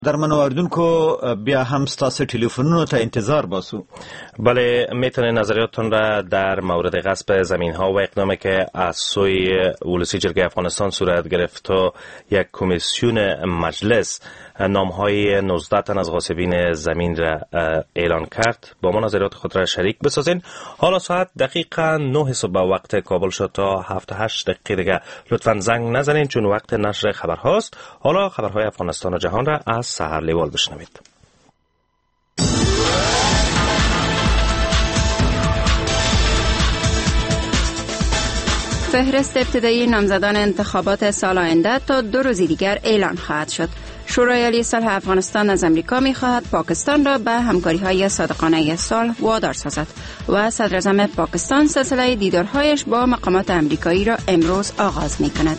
در منواردون کو بیا هم ستاسو تلفنونو ته انتظار باسو. بله، میتونه نظریاتتون را در مورد غصب زمین ها و اقدامی که از سوی ولسی جرگه افغانستان صورت گرفت و یک کمیسیون مجلس نامهای 19 تن از غاصبین زمین را اعلان کرد با ما نظریات خود را شریک بسازین. حالا ساعت دقیقا 9 صبح وقت کابل شد. تا 7-8 دقیقه دیگه لطفا زنگ نزنین چون وقت نشر خبرهاست. حالا خبرهای افغانستان و جهان را از سحر لیوال بشنوید. فهرست ابتدایی نامزدان انتخابات سال آینده تا 2 روز دیگر اعلان خواهد شد. شورای عالی صلح افغانستان از امریکا می‌خواهد پاکستان را به همکاری‌های صادقانه صلح وادار سازد و صدر اعظم پاکستان سلسله دیدارهایش با مقامات امریکایی را امروز آغاز می‌کند.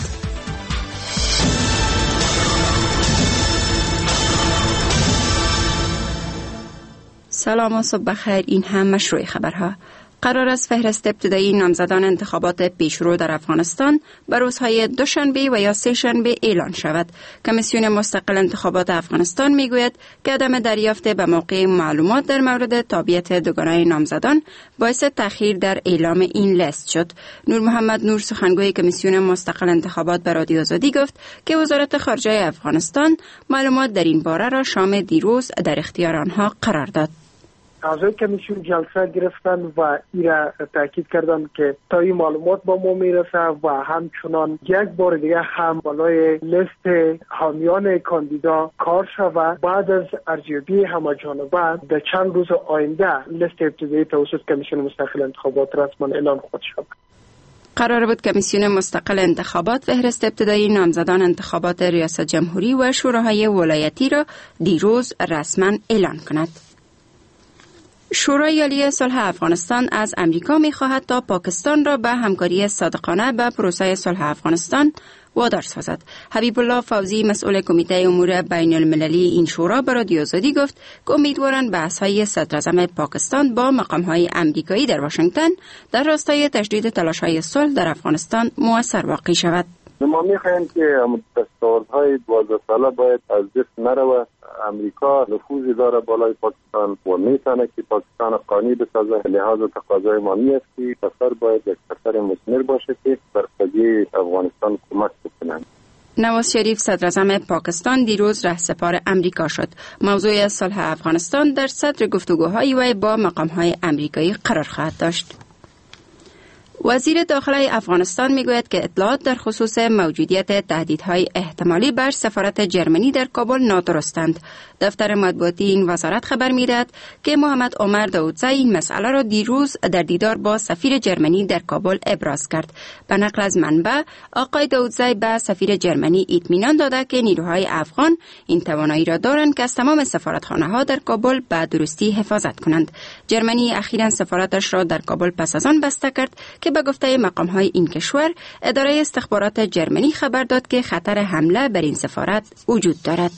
سلام و صبح بخیر. این هم مشروع خبرها. قرار است فهرست ابتدایی نامزدان انتخابات پیشرو در افغانستان به روزهای دوشنبه و یا سه شنبه اعلان شود. کمیسیون مستقل انتخابات افغانستان میگوید که عدم دریافت به موقع معلومات در مورد تابعیت دوگانه نامزدان باعث تأخیر در اعلام این لیست شد. نور محمد نور سخنگوی کمیسیون مستقل انتخابات به رادیو آزادی گفت که وزارت خارجه افغانستان معلومات در این باره را شام دیروز در اختیار آنها قرار داد. اعضای کمیسیون جلسه گرفتن و ایرا تاکید کردند که تا این معلومات با ما میرسه و همچنان یک بار دیگه هم بالای لیست حامیان کاندیدا کار شود. بعد از ارزیابی همه‌جانبه در چند روز آینده لیست ابتدایی توسط کمیسیون مستقل انتخابات رسما اعلان خواهد شود. قرار بود کمیسیون مستقل انتخابات فهرست ابتدایی نامزدان انتخابات ریاست جمهوری و شوراهای ولایتی را دیروز رسما اعلان کند. شورای عالی صلح افغانستان از امریکا می‌خواهد تا پاکستان را به همکاری صادقانه به پروسه صلح افغانستان وادار سازد. حبیب الله فوزی مسئول کمیته امور بین المللی این شورا به رادیو آزادی گفت که امیدوارند بحث‌های صدر اعظم پاکستان با مقام‌های امریکایی در واشنگتن در راستای تجدید تلاش‌های صلح در افغانستان مؤثر واقع شود. ما می‌خواهیم که دستاوردهای 12 ساله باید از دست نرود. امریکا نفوذی داره بالای پاکستان و میتونه که پاکستان قانی بسازه. لحاظ تقاضای ما است که سفر باید یک سفر مثمر باشه که بر قضیه افغانستان کمک بکنند. نواز شریف صدر اعظم پاکستان دیروز رهسپار امریکا شد. موضوع صلح افغانستان در صدر گفتگوهای وی با مقام‌های امریکایی قرار خواهد داشت. وزیر داخلی افغانستان میگوید که اطلاعات در خصوص موجودیت تهدیدهای احتمالی بر سفارت جرمنی در کابل نادرستند. دفتر مطبوعاتی این وزارت خبر میدهد که محمد عمر داودزی این مسئله را دیروز در دیدار با سفیر جرمنی در کابل ابراز کرد. به نقل از منبع، آقای داودزی به سفیر جرمنی اطمینان داده که نیروهای افغان این توانایی را دارند که از تمام سفارتخانه‌ها در کابل به درستی حفاظت کنند. جرمنی اخیراً سفارتش را در کابل پس از آن بسته کرد که به گفته مقام‌های این کشور، اداره استخبارات جرمنی خبر داد که خطر حمله بر این سفارت وجود دارد.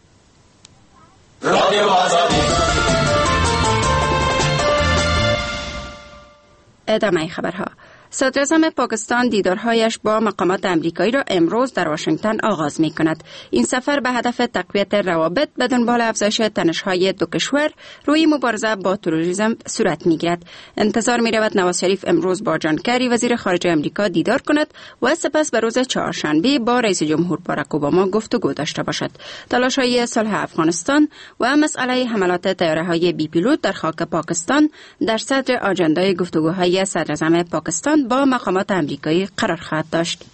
ادامه خبرها. صدر اعظم پاکستان دیدارهایش با مقامات امریکایی را امروز در واشنگتن آغاز می کند. این سفر به هدف تقویت روابط به دنبال افزایش تنش‌های دو کشور روی مبارزه با تروریسم صورت می گیرد. انتظار می رود نواز شریف امروز با جان کری وزیر خارجه امریکا دیدار کند و سپس به روز چهارشنبه با رئیس جمهور باراک اوباما گفتگو داشته باشد. تلاش‌های صلح افغانستان و مسئله حملات طیاره‌های بی پیلوت در خاک پاکستان در صدر آژاندای گفتگوهای صدر اعظم پاکستان با مقامات امریکایی قرار خواهد داشت.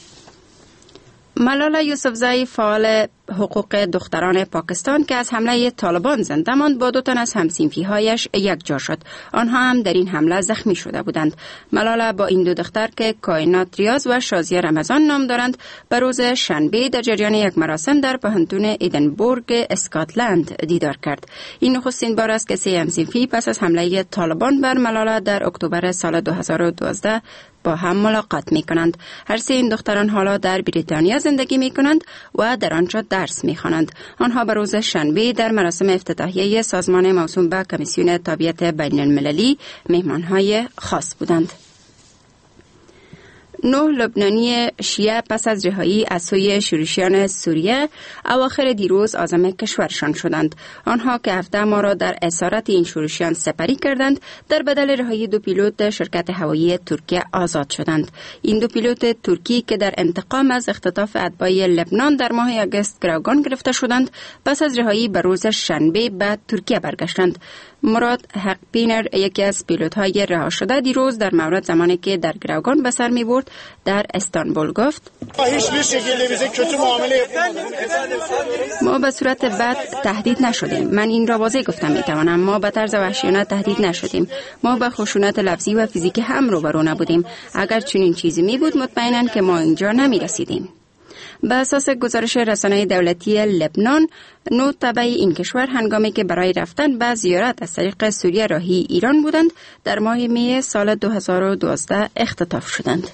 ملاله یوسفزئی فعال حقوق دختران پاکستان که از حمله طالبان زنده ماند با 2 تن از همسینفی‌هایش یکجا شد. آنها هم در این حمله زخمی شده بودند. ملاله با این 2 دختر که کائنات ریاض و شازیه رمضان نام دارند به روز شنبه در جریان یک مراسم در پوهنتون ایدنبورگ اسکاتلند دیدار کرد. این نخستین بار است که 3 همسینفی پس از حمله طالبان بر ملاله در اکتبر سال 2012 با هم ملاقات می کنند. هر 3 این دختران حالا در بریتانیا زندگی می کنند و در آنجا درس می خوانند. آنها به روز شنبه در مراسم افتتاحیه سازمان موسوم به کمیسیون تابعیت بین المللی مهمانهای خاص بودند. 9 لبنانی شیعه پس از رهایی از سوی شورشیان سوریه اواخر دیروز عازم کشورشان شدند. آنها که 17 ماه را در اسارت این شورشیان سپری کردند، در بدل رهایی 2 پیلوت شرکت هوایی ترکیه آزاد شدند. این 2 پیلوت ترکی که در انتقام از اختطاف اتباع لبنان در ماه آگوست گروگان گرفته شدند، پس از رهایی به روز شنبه به ترکیه برگشتند. مراد حق پینر، یکی از پیلوت‌های رها شده، دیروز در مورد زمانی که در گروگان به سر می‌برد در استانبول گفت: ما به صورت بد تهدید نشدیم. من این را واضح گفتم میتوانم. ما به طرز وحشیانه تهدید نشدیم. ما به خشونت لفظی و فیزیکی هم روبرو نبودیم. اگر چنین چیزی می بود مطمئناً که ما اینجا نمی رسیدیم. به اساس گزارش رسانه دولتی لبنان، 9 تبع این کشور هنگامی که برای رفتن به زیارت از طریق سوریه راهی ایران بودند، در ماه می سال 2012 اختطاف شدند.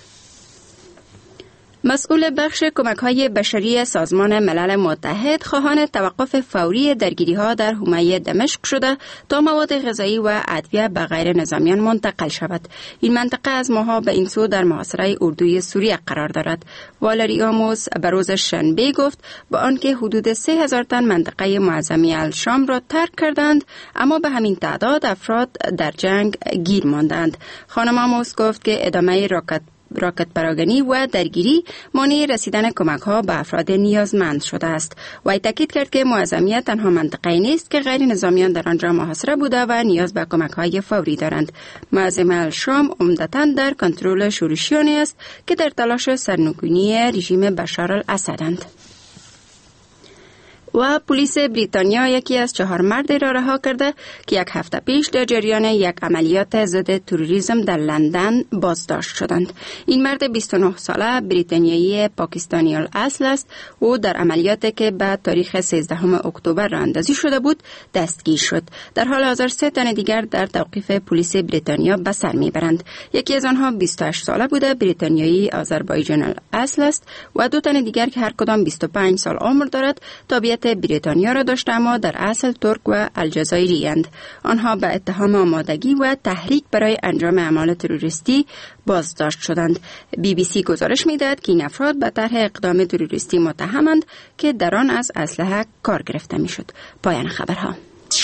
مسئول بخش کمک‌های بشری سازمان ملل متحد خواهان توقف فوری درگیری‌ها در حومه دمشق شده تا مواد غذایی و ادویه به غیر نظامیان منتقل شود. این منطقه از ماه‌ها به این سو در محاصره اردوی سوریه قرار دارد. والری آموس به روز شنبه گفت با آنکه حدود 3000 تن منطقه معظمی الشام را ترک کردند، اما به همین تعداد افراد در جنگ گیر ماندند. خانم آموس گفت که ادامه راکت پراگنی و درگیری مانع رسیدن کمک‌ها به افراد نیازمند شده است. و تاکید کرد که معظمیه تنها منطقه‌ای نیست که غیر نظامیان در آنجا محاصره بوده و نیاز به کمک‌های فوری دارند. معظم الشام عمدتاً در کنترل شورشیانی است که در تلاش سرنگونی رژیم بشار الاسدند. و پلیس بریتانیا یکی از 4 مرد را رها کرده که 1 هفته پیش در جریان یک عملیات ضد تروریسم در لندن بازداشت شدند. این مرد 29 ساله بریتانیایی پاکستانی الاصل است. او در عملیاتی که به تاریخ 13 اکتبر راه اندازی شده بود دستگیر شد. در حال حاضر 3 تن دیگر در توقیف پلیس بریتانیا به سر میبرند. یکی از آنها 28 ساله بوده، بریتانیایی آذربایجان الاصل است و 2 تن دیگر که هر کدام 25 سال عمر دارد تابعیت بریتانیا را داشته اما در اصل ترک و الجزایری اند. آنها به اتهام آمادگی و تحریک برای انجام اعمال تروریستی بازداشت شدند. BBC گزارش می‌دهد که این افراد به طرح اقدام تروریستی متهمند که در آن از اسلحه کار گرفته می‌شد. پایان خبرها.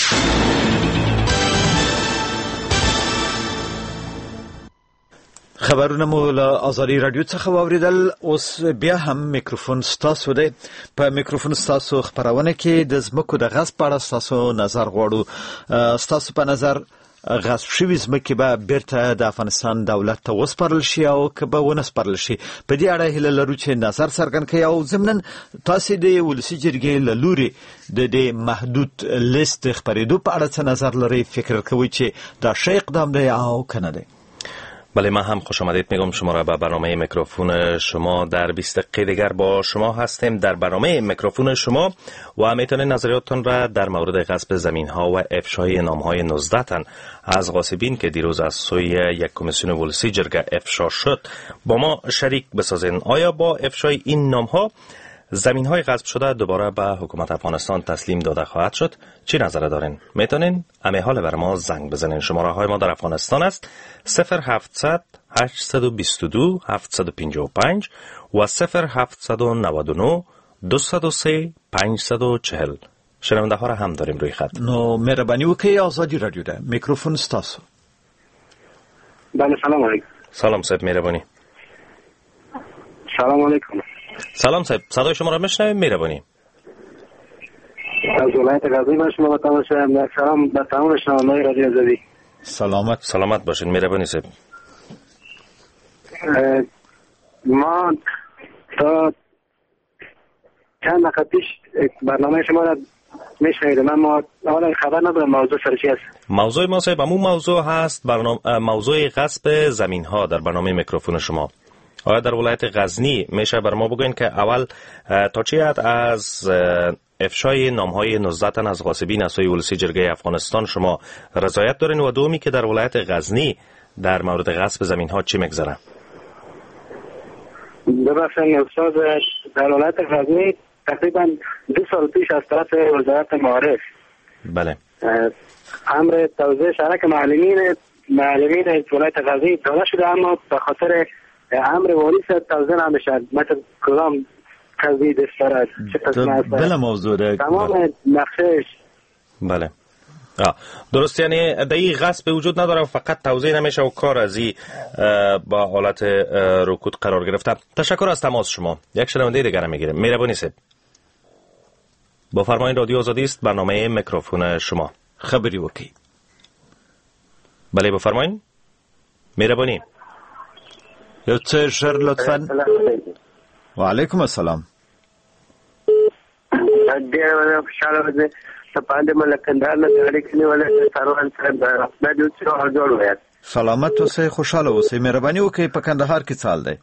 خبرونه مو له آزادی رادیو څخه واوریدل. اوس بیا هم میکروفون ستاسو دی. په میکروفون ستاسو خبرونه کې د ځمکو د غصب په اړه ستاسو نظر غواړو. ستاسو په نظر غصب شوي ځمکې به بیرته د افغانستان دولت ته وسپارل شي او که به ونه سپارل شي؟ په دې اړه هیله لرو چې نظر څرګند کړئ او ضمناً تاسې د ولسي جرګې له لورې د دې محدود لیست خپرېدو په اړه څه نظر لرئ؟ فکر کوئ چې دا ښه اقدام دی او که نه دی؟ بله، من هم خوش آمدید میگم شما را به برنامه میکروفون شما. در 20 دقیقه دیگر با شما هستیم در برنامه میکروفون شما و میتونید نظریاتتان را در مورد غصب زمین ها و افشای نام های 19 تن از غاصبین که دیروز از سوی یک کمیسیون ولسی جرگه افشا شد با ما شریک بسازین. آیا با افشای این نام ها زمین های غصب شده دوباره به حکومت افغانستان تسلیم داده خواهد شد؟ چی نظر دارین؟ میتونین امی حال بر ما زنگ بزنین. شماره های ما در افغانستان است 0700 822 755 و 0799 203 540. شنونده ها را هم داریم روی خط. نو مهربانی وکړئ. آزادی رادیو ده، میکروفون ستاسو. بله، سلام علیکم. سلام صاحب، مهربانی. سلام علیکم. سلام صاحب، صدای شما را میشنویم. مهربانی. از ولایت غزنی با شما با تماشا. سلام به تمام شنوندگان رادیو آزادی. سلامت باشین. مهربانی صاحب. ما تا چند دقیقه پیش برنامه شما را میشنیدم، اما حالا خبر ندارم موضوع سر چی است. موضوع ما صاحب همون موضوع هست، موضوع غصب زمین ها در برنامه میکروفون شما. آیا در ولایت غزنی میشه بر ما بگوین که اول تا چه حد از افشای نامهای 19 تن از غاصبین از سوی ولسی جرگه افغانستان شما رضایت دارین و دومی که در ولایت غزنی در مورد غصب زمین ها چی میگذره؟ ببخشید استاد، در ولایت غزنی تقریبا 2 سال پیش از طرف وزارت معارف بله امر توزیع شرک معلمین ولایت غزنی داده شده، اما به خاطر امر واریس تازه نمیشه مثل کلام تزوید استراد بله موضوع ده تمام نقشش. بله درست، یعنی دقیق غصب وجود نداره، فقط توضیح نمیشه و کار از این با حالت رکود قرار گرفته. تشکر از تماس شما. یک شنونده دیگر میگیریم. مهربانی صاحب بفرمایید، رادیو آزادی است، برنامه میکروفون شما. خبری وکی. بله بفرمایید. مهربانی. یو څه شر لطفاً. و علیکم السلام. ډېر خوشاله ده سپاند ملکندار نه اړیکې نیولې سروان صاحب د دې څو جوړ وای. سلامت اوسئ، خوشاله اوسئ. مهرباني وکړئ. په کندهار کې څال دی؟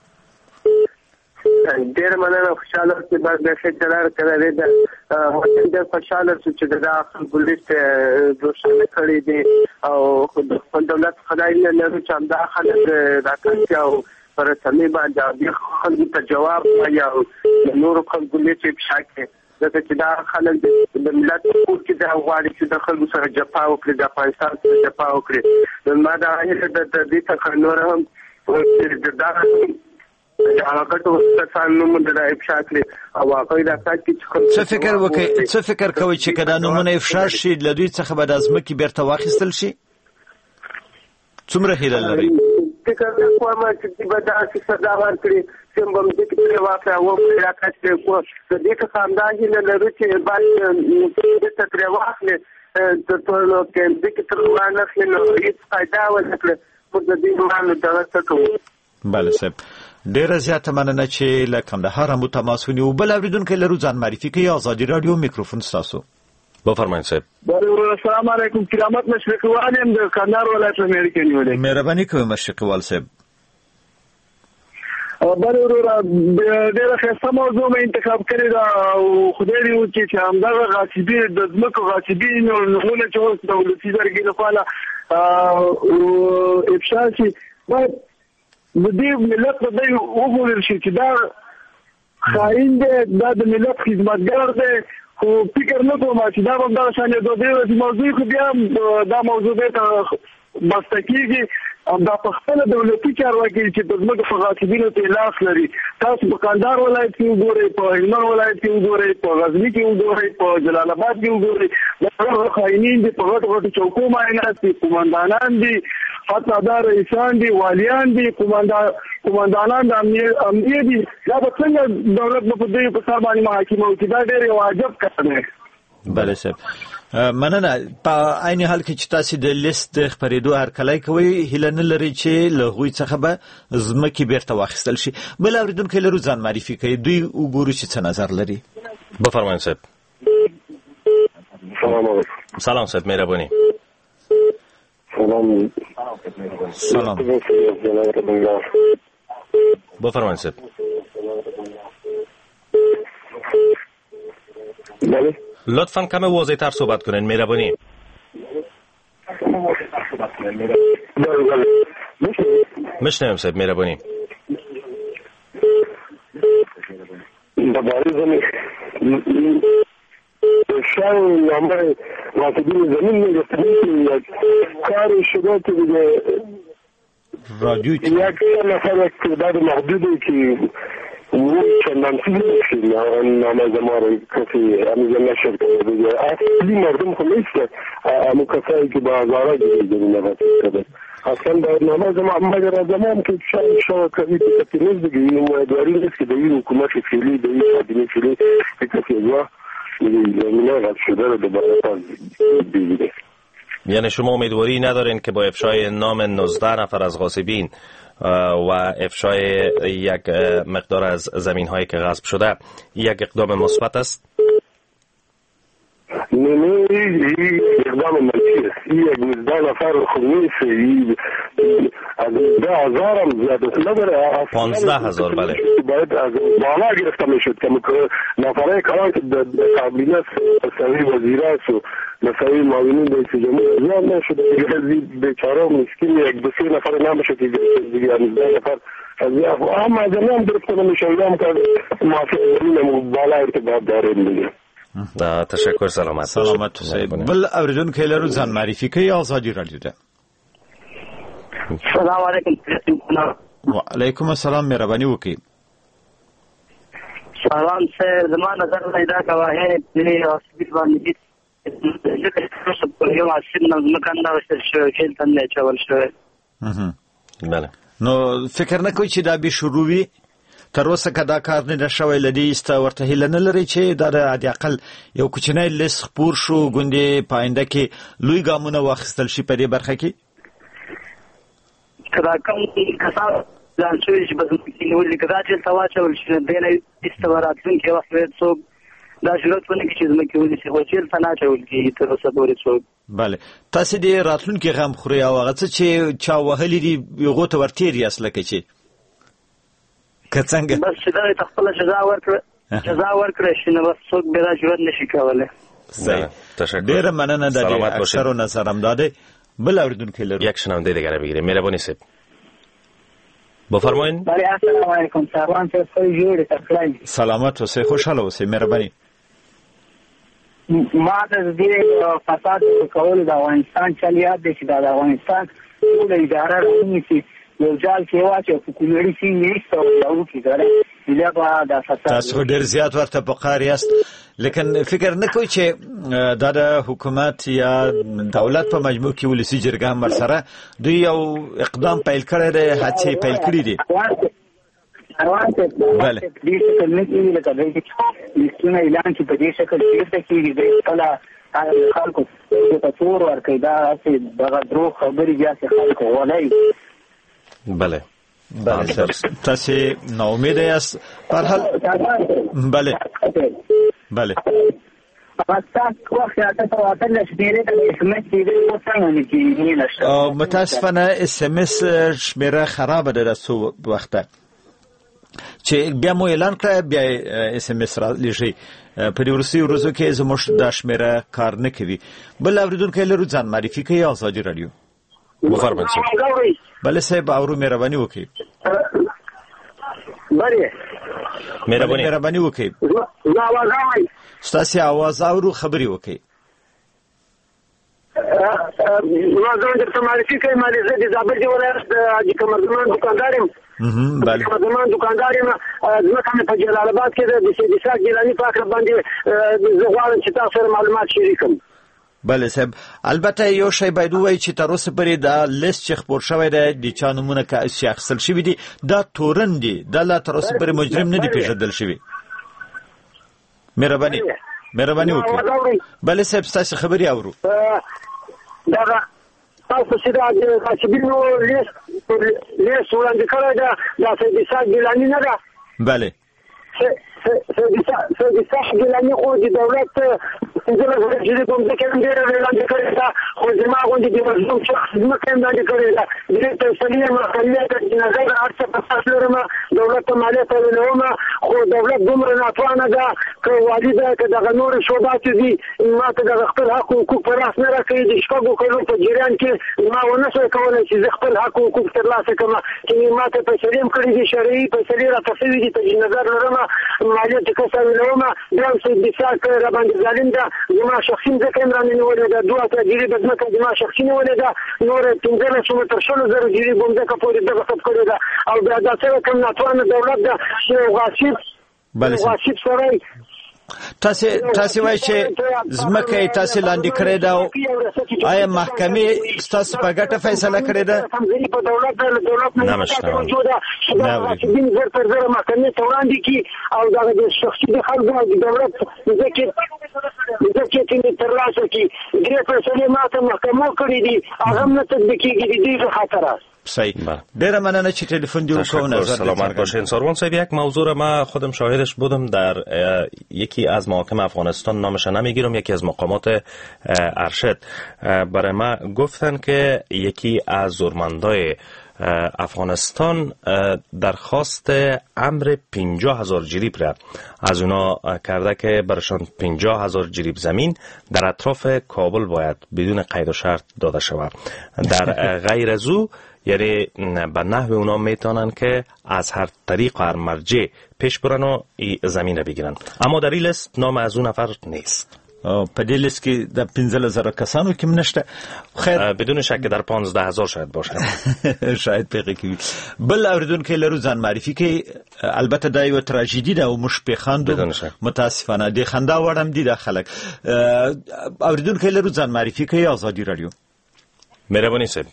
ډېر مننه، خوشاله اوسئ. بس د ښه قرار کړی دی. وطن ډېر خوشاله شو چې د خلکو لیست روښانه کړی دی او خپل دولت خدای نه لري چې همدا خلک راکړي او پر سمې باندې خلکو ته جواب وایي او نور خلکو لیست شاکه ځکه چې دا خلک د ملت کور کې د غواړي چې د خلکو سره جفا وکړي، د افغانستان سره جفا وکړي. ما دا هیله د دې څخه نور هم دا هغه ټول څه نوم د افشا کړي او هغه دا چې څه فکر وکړي، څه فکر کوي چې کله نومونه افشا شي له دوی څخه به د ځمکې بیرته واخیستل شي؟ څومره هیله لري؟ فکر کوم چې به داسې سزا ورکړي چې موږ دې کې واقع او راکړي کو د دې څخه همداسې نه لرو چې باندې د تکرار واخلي د ټولو کې د کې تر وانه نو هیڅ فائدہ ولکه په دې باندې دا څه. بله صاحب، ډیره زیاته مننه چې له کندهار مو تماس ونیو. بل اوریدونکو لرو ځان معرفي کوي. آزادي رادیو میکروفون ستاسو. بفرمایئ صاحب. السلام علیکم. کرامت مشرقي والیم د کندهار ولایت امریکا نیولې. مهرباني کوئ مشرقي وال صاحب. بل ورور ډېر ښه موضوع مې انتخاب کړی دا او خدای دې وکړي چې همدغه غاصبي د ځمکو غاصبي نمونه چې اوس دولتي درګې لپاره افشا شي، باید د دې ملت په دی وګورل شي چې دا خاین دی، دا د ملت خدمتګار دی. خو فکر نه کوم چې دا به دا شان د دې موضوع خو بیا دا موضوع ته بسته کېږي. دا په خپل دولتي چارواکي چې د ځمکو په غاصبینو ته لاس لري. تاسو په کندهار ولایت کې وګورئ، په هلمند ولایت کې وګورئ، په غزني کې وګورئ، په جلال آباد کې وګورئ. دا خاینین دي، په غټو غټو چوکو معاینات دي، قومندانان دي، حتی دا رئیسان دي، والیان دي، قومندانان د امنیه دي. دا به څنګه دولت په دې په سر باندې محاکمه وکړي؟ دا ډېر یو عجب کار دی. بله صاحب، مننه. په عین حال کې چې تاسو د لیست د خبرېدو هرکلی کوئ، هیله نه لري چې له هغوی څخه به ځمکې بیرته واخیستل شي. بل اورېدونکی لرو ځان معرفي کوي، دوی وګورو چې څه نظر لري. بفرمایئ صاحب. سلام صاحب، مهرباني. سلام. بفرمایئ صاحب. لطفاً کم واضح تر صحبت کنین، مهربانی. مشنویم صاحب، مهربانی. شاید نامه غاصبین زمین میگفتن کار شده که رادیو یک نفر تعداد محدودی که چندان چیزی نشید نامه زمان کسی همیزه نشد کرده. اصلی مردم خود نیست همون کسایی که با هزاره دیگه نفت کرده. اصلا در نامه زمان مگر زمان که شاید کسی کسی نیست دیگه این امیدواری نیست که در این حکومت فعلی در این کابینه فعلی کسی ازواه زمینه غلط شده رو دوباره بگیره. یعنی شما امیدواری ندارین که با افشای نام 19 نفر از غاصبین و افشای یک مقدار از زمین هایی که غصب شده یک اقدام مثبت است؟ نه اقدام منفی است. یک 19 نفر خوب نیست. از 10,000 هم زیاده نداره. 15,000 بله. باید از بالا گرفته میشد که نفره کلان که کابینه سوی وزیرات و مساوی معاونین رئیس جمهور زیاد نشده دیگه. بیچاره و مسکین یک دو سه نفر نمیشه که دیگه 19 نفر از اما زمین گرفته نمیشه. هم که موافق زمین بالا ارتباط داریم دیگه. تشکر. سلامت صاحب. بل اوریدونکو لرو ځان معرفي کوي. آزادي رادیو ده. السلام علیکم. و علیکم السلام مهرباني وکړئ. سلام سر زمان نظر پیدا کواه دلی هاسپیتال باندې څه په یو اسید نظم کنده وشتل شو چې تنه چول شو. بله. نو فکر نه کوي چې دا به شروع وي تر اوسه کدا کار نه شوی لدی است ورته هیله نه لري چې دا د اقل یو کوچنی لیس خپور شو غونډې پاینده کې لوی ګامونه واخیستل شي په دې برخه کې کدا کوم کسان ځان شوی چې بس نو کدا چې تواچول شي د نه استواراتون کې وخت څو دا شروط ونه کې چې زموږ کې ونی شي چې فنا چول کې تر اوسه پورې څو. بله تاسو دې راتلونکي غم خوري او هغه چې چا وهلي دي یو ته ورتيري اصله کې چې کڅنګ بس دا تخپل جزا ورکړه شنو بس څوک به دا ژوند نشي کولای. صحیح. تشکر. ډیر مننه د اکثر نظر امداده بل اوریدونکو لرو یک شنونده دیگر بگیریم. مهربانی سید بفرمایید. بله السلام علیکم سلام سه جوړ تکلای سلامت اوسئ خوشاله اوسئ مهرباني. ما د دې فساد کول د افغانستان چل یاد دي چې د افغانستان ټول اداره رسمي یو ځل کې واچو کومړي سي نیسته او کې غره لږه د فساد تاسو ډیر زیات ورته پقار یاست لیکن فکر نه کوئ چې د حکومت یا دولت په مجموع کې ولسی جرګه مرسره دوی یو اقدام پیل کړی دی هڅې پیل کړې دي. بله دې څه نه کیږي لکه دې چې اعلان چې په دې شکل کې کېږي د کله خلکو په تور ورکې دا چې دغه درو خبرې بیا چې خلکو ولای. بله تاسو نو امید یاست پر حال بله بله متاسفانه اس ام اس شمیره خراب ده رسو وخته چې بیا مو اعلان کړ بیا اس ام اس را لږی په دې ورځو کې زموږ د شمیره کار نه کوي. بل اوریدونکو لرو ځان معرفي کوي آزادي رادیو. بفرمایئ. بله صاحب اورو مهرباني وکړئ. بله مهرباني وکړئ. ستاسو आवाज اورو خبري وکړئ. ما ځان د معرفي کوي مالي زه د زابل ولایت د کمرزمان دکاندارم. بله کمرزمان دکاندارم ځکه په جلال آباد کې د سیدیسا ګیلانی په اړه باندې زه غواړم چې تاسو سره معلومات شریکم. بله صاحب البته یو شی باید وایي چې تر اوسه پورې دا لیست چې خپور شوی دی د چا نومونه چې اخیستل شوي دي دا تورن دي دا لا تر اوسه پورې مجرم نه دي پیژندل شوي. مهرباني وکړئ. بله صاحب ستاسو خبرې اورو. دا تاسو چې دا کاتبینو لیست وړاندې کړی ده دا سیدیسا ګیلانی نه ده. بله سیدیسا ګیلانی خو د دولت زه چې کوم څه کوم ډیر وړاندې کړی دا خو زما غونډې د مظلوم شخص نه کوم وړاندې کړی دا دې ته سلیمه مخالفت چې نظر ارڅ په تاسو لرم دولت مالیه تولوم خو دولت دومره ناتوانه ده که والده که دغه نور شوبات دي ما ته د خپل حقوق پر راس نه راکړي د شپږو کلو په جریان کې ما ونه شو کولای چې خپل حقوق ترلاسه کړم چې ما ته په سلیم کړی دي شرعي په سلیم راځي دي چې نظر لرم مالیه چې کوم لوم دا څه د څاک را باندې ظالم ده زما شخصي ځکه امرانه نیولې ده دوه تجربه د ځمکه زما شخصي نیولې ده نور 15 تر 10000 جری بومځکه پورې دغه څه کړی ده او دا څه کوم ناتوانه دولت ده چې غاصب سره تاسو وایي چې ځمکه تاسو لاندې کړې ده آیا محکمې تاسو په ګټه فیصله کړې ده؟ په دولت نه موجوده چې دین زر پر زر محکمې ته وړاندې کی او دا د شخصي خلکو د دولت ځکه چې ترلاسه کی درې فیصلې ماته محکمو کړې دي هغه نه تطبیقیږي د دې خاطر. صحیح. ډیره مننه چې تلفن جوړ کړو. نظر سلامت باشین. ساروان صاحب یک موضوع را من خودم شاهدش بودم در یکی از محاکم افغانستان نامش نمیگیرم یکی از مقامات ارشد برای ما گفتن که یکی از زورمندای افغانستان درخواست امر 50,000 جریب را از اونا کرده که برشان 50,000 جریب زمین در اطراف کابل باید بدون قید و شرط داده شود. در غیر از او یعنی به نحو اونا میتونن که از هر طریق و هر مرجع پیش برن و زمین را بگیرن، اما در این لیست نام از اون نفر نیست. په دې لیست کې د 15000 کسانو کې نشته. خیر بدون شک در 15000 شاید باشه. شاید پیغه کوي. بل اوریدونکو لرو ځان معرفي کوي. البته دا یو تراژیدي ده او مش په خاندو متاسفانه د خندا وړم دي د خلک. اوریدونکو لرو ځان معرفي کوي. آزادی رادیو. مهرباني صاحب.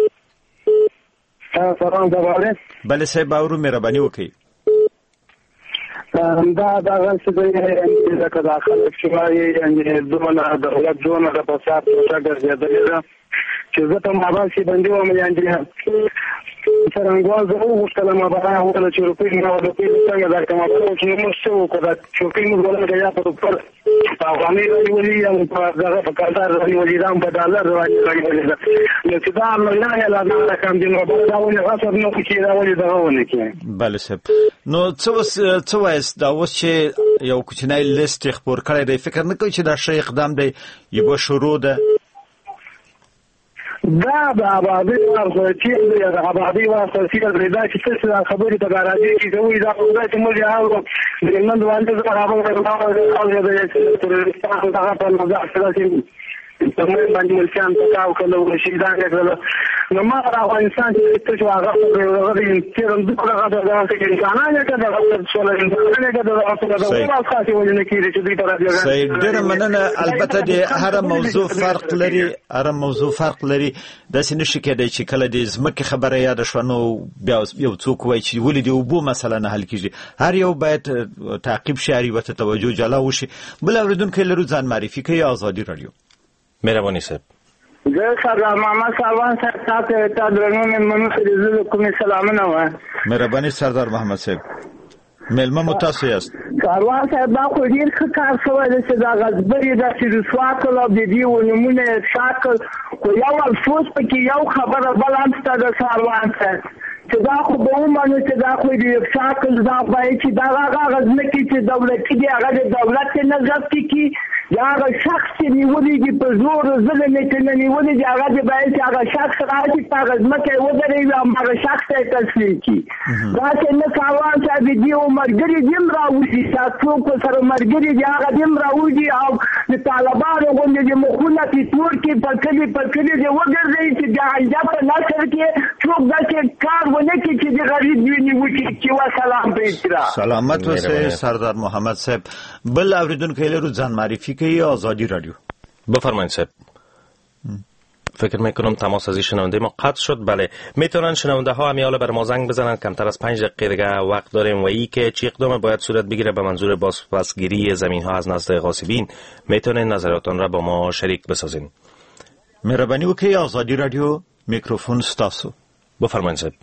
سلام درباره. بله صاحب باور مهرباني وکړئ. دا غلط دی چې داخله شوی یعنی دونه دولت دونه د فساد څخه ګرځېدلې ده چې زه ته ما باندې باندې وم یعنی څنګه زه وغوښتلم ما باندې وکړل چې روپۍ نه ورته څنګه دا کومه چې موږ څه وکړو چې موږ ولر یا په پر افغاني ولې یا په دغه په کار ولې دا په ډالر ولې نو چې دا نه لا کوم دي نو دا ولې غصب نه کوي دا ولې دا ونه کوي. بله صاحب نو څه وایست دا اوس چې یو کوچنی لیست خبر کړی دی فکر نه کوي چې دا شی اقدام دی یو شروع ده دا د آبادی ورسره چې د آبادی ورسره چې دا چې څه خبرې ته راځي چې دوی دا چې موږ یې د نن باندې دا په نظر سره په مې باندې ملکان تاو کړو رشیدان کړو نو ما افغانستان چې څه هغه غوړي چې د هغه د انسانانو ته د څول انسانانو ته د خاصه ولنه کېږي چې دوی ته راځي. صحیح ډېر مننه. البته د هر موضوع فرق لري داسې نشي کېدای چې کله د ځمکې خبره یاد شونه بیا یو څوک وایي چې ولې د اوبو مسله نه حل کیږي. هر یو باید تعقیب شي او توجه جلا وشي. بل اوریدونکو لرو ځان معرفي کوي. آزادی رادیو. مهرباني صاحب. زه سردار محمد سالوان صاحب ته درنو مېلمنو سره کوم سلامونه وایم. مهرباني سردار محمد صاحب. مېلمه مو تاسو یاست. سالوان صاحب دا خو ډیر ښه کار شوی دی چې دا غزبري دا چې رسوا کړل او د دې ونمونه شاکل خو یو افسوس پکې یو خبره بل هم شته د سالوان صاحب چې دا خو به ومنو چې دا خو د شاکل دا باید چې دا هغه غزنکې چې دولتي دی هغه د دولت نظر کې یا هغه شخص چې نیولې دي په زور ظلم یې نه نیولې دي هغه د باید چې هغه شخص راځي په غزمکه ودرېږي او هغه شخص ته تسلیم کړي. دا چې نه سالوان صاحب دي او مرګري دي راوځي څوک سره مرګري دي هغه دي راوځي او د طالبانو غونډې د مخونه په تور کې په کلی دي وګرځي چې د انجاب په نشر کې څوک دا چې کار ونه کوي چې د غریب ویني وکړي چې وسلام په احترام. سلامت اوسئ سردار محمد صاحب. بل اوریدونکو لرو ځان معرفی کوي. آزادی رادیو. بفرمایید صاحب. فکر میکنم تماس از شنونده ما قطع شد. بله میتونن شنونده ها همیاله بر ما زنگ بزنن. کمتر از 5 دقیقه دیگه وقت داریم و ای که چی اقدام باید صورت بگیره به منظور بازپسگیری زمین ها از نزد غاصبین میتونن نظراتون را با ما شریک بسازین. مهربانی وکړئ. آزادی رادیو میکروفون ستاسو. بفرمایید صاحب.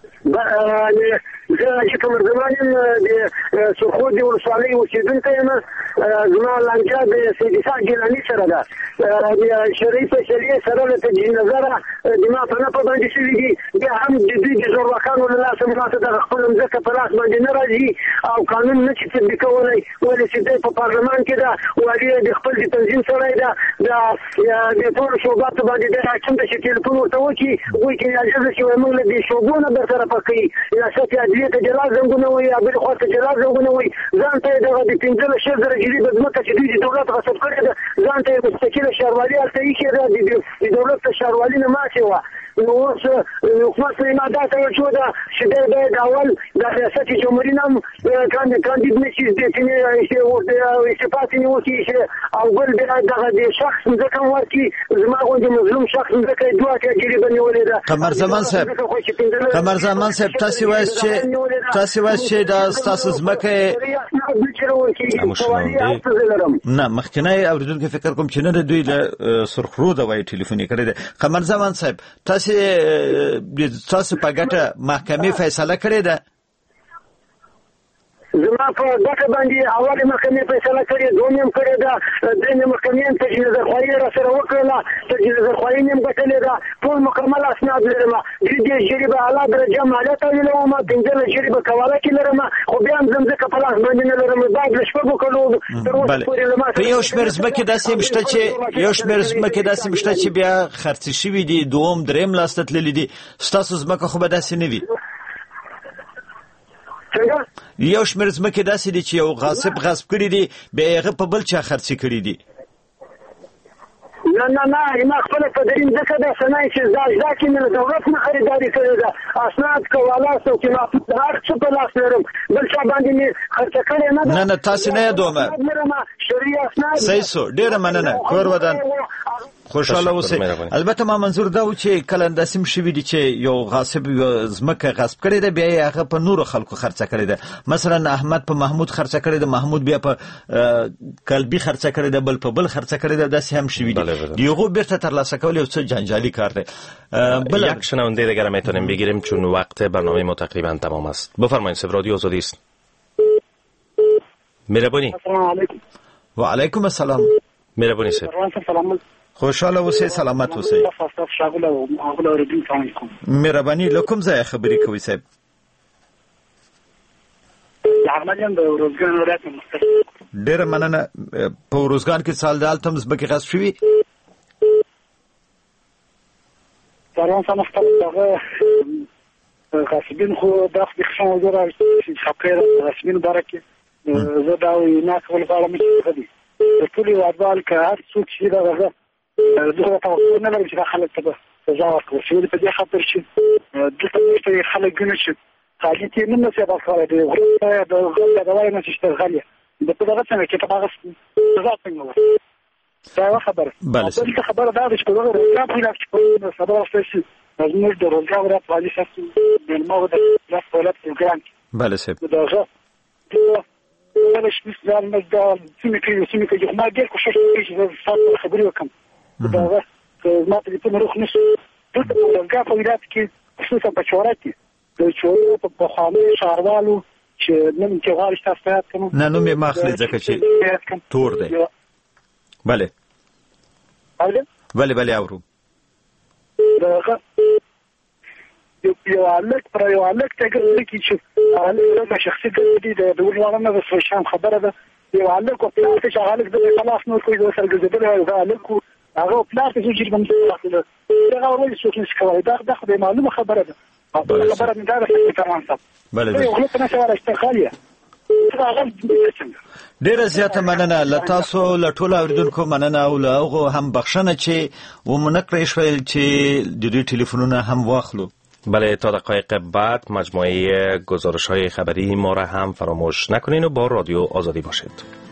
زه چې کوم زمانیم د سرخود د ولسوالۍ اوسېدونکی یم. زما لانجه د سیدیسا ګیلاني سره ده. د شرعي فیصلې سره له تجدید نظره زما په نه په باندې شوي دي. بیا هم د دوی د زورواکانو له لاسه ما ته دغه خپله مځکه په لاس باندې نه راځي او قانون نه شي تطبیقولی. ولې چې دی په پارلمان کې ده والي د خپل د تنظیم سړی ده د ټولو شعباتو باندې د حاکم ده چې تلیفون ورته وکړي وایي چې اجازه ده چې موږ له دې شعبو نه درسره پکوي ریاست عدلیې ته جلا زنګونه وایي او بلې خوا ته جلا زنګونه وایي. ځان ته یې دغه د 15,000 جریبې د ځمکه چې دوی د دولت غصب کړې ده ځان ته یې مستقله ښاروالي هلته ایښې ده د دولت ته ښاروالي نه ماتې وه. نو اوس حکومت ته یې ما دا توجه ده چې دی باید اول د ریاست جمهوري نه هم کاندید نه شي استعفا ځینې وکړي او بل بیا دغه د شخص مځکه هم ورکړي. زما غوندې مظلوم شخص مځکه یې 2 اتیا جریبه نیولې ده. قمرزمان صاحب تاسو وایئ چې دا ستاسو ځمکه نه مخکنی اوریدونکو فکر کوم چې نه دوی له سرخرود وایي ټلیفون کړی دی. قمرزمان صاحب تاسو په ګټه محکمې فیصله کړې ده؟ زما په ګټه باندې اول محکمې فیصله کړې، دوم یې کړې ده، درېیم محکمې هم تجدید نظرخواهي راسره وکړله، تجدید نظرخواهي مې هم ګټلې ده، ټول مکمل اسناد لرم. درې جریبه اعلی درجه مالیه تحویلوم، 15 جریبه قواله کې لرم، خو بیا هم ځمکه په لاس باندې نه لرم. باید له شپږو کلو تر اوسه پورې له ما سره یو شمېر ځمکې داسې شته چې بیا خرڅې شوي دي، دوم درېیم لاس ته تللي دي. ستاسو ځمکه خو به داسې نه وي؟ یو شمېر ځمکې داسې دي چې یو غاصب غصب کړي دي، بیا هغه په بل چا خرڅې کړي دي. نه ما خپل قدرین ځکه د سنای چې دا کې مې دولت نه خریداري کړې ده اسناد کوالات او چې ما هر څه په لاس لرم بل څه باندې مې خرڅ کړې نه تاسو نه یادوم شریعه اسناد صحیح سو ډیره مننه کور ودان خوشاله اوسئ. البته ما منظور دا و چې کله داسیم شوی دی چې یو غاصب زمکه غصب کړی دی بیا هغه په نورو خلکو خرڅ کړی دی. مثلا احمد په محمود خرڅ کړی دی، محمود بیا په قلبی خرڅ کړی دی، بل په بل خرڅ کړی دی. داسې هم شوی دی. یهو بیرته ترلاسه کول یو څه جنجالی کار دی. یک شنونده دیگر میتونیم بگیریم چون وقت برنامه ما تقریبا تمام است. بفرمایید رادیو آزادی است. مهربانی. السلام علیکم. و علیکم السلام. مهربانی سر. خوشاله اوسئ، سلامت اوسئ. مهرباني لکم ځای خبرې کوي صاحب. ډېر مننه. په روزګان کې سال دال تم زبکه غصب شوی. سلام سمختل دغه غصبین خو د خپل وزارت خپل غصبین برکه زه دا نه کول غواړم چې غدي ټول وادوال که هر څوک چې دغه زه تاسو نه لرم چې خلک ته سزا ورکړي چې په دې خاطر چې دلته خلک ګڼي چې خالي کې نه څه بخاره دی غوړه د غوړه د وای نه چې اشتغاليه د په دغه څنګه چې تبغه سزا څنګه دا خبره بله څه خبره دا چې په دغه روزګار په لاره کې سبا ستاسو زموږ د روزګار راځي والی تاسو د مو د دولت پروګرام بله سب دغه ولا شي مثلا مجال سمكه ما دير كل شيء صار خبري وكم دغه ما ته نروح نشو دلته روزګار په ولایت کې خصوصا په چوراتي د چورو په خامه شهروالو چې نن کې غواړي تاسو کوم نه نو مې ماخلي ځکه چې تور دی. بله بله اورو دغه یو الک پر یو الک ته کې چې هغه شخصي ګډي د ډولوانه د سوشام خبره ده. یو الک او پلاس چې الک د خلاص نور کوئی د سرګزیدل هغه الک هغه پلاس چې باندې راځي دا ورته څه څه کوي دا خو معلومه خبره ده. خبره نه ده چې ترانسب بله یو خلک نه سره اشتغاليه ډیره زیاته مننه لتاسو لټول اوریدونکو مننه او له هم بخښنه چې ومنکرې شویل چې د دې ټلیفونونه هم واخلو. بله تا دقایق بعد مجموعه گزارش‌های خبری ما را هم فراموش نکنین و با رادیو آزادی باشید.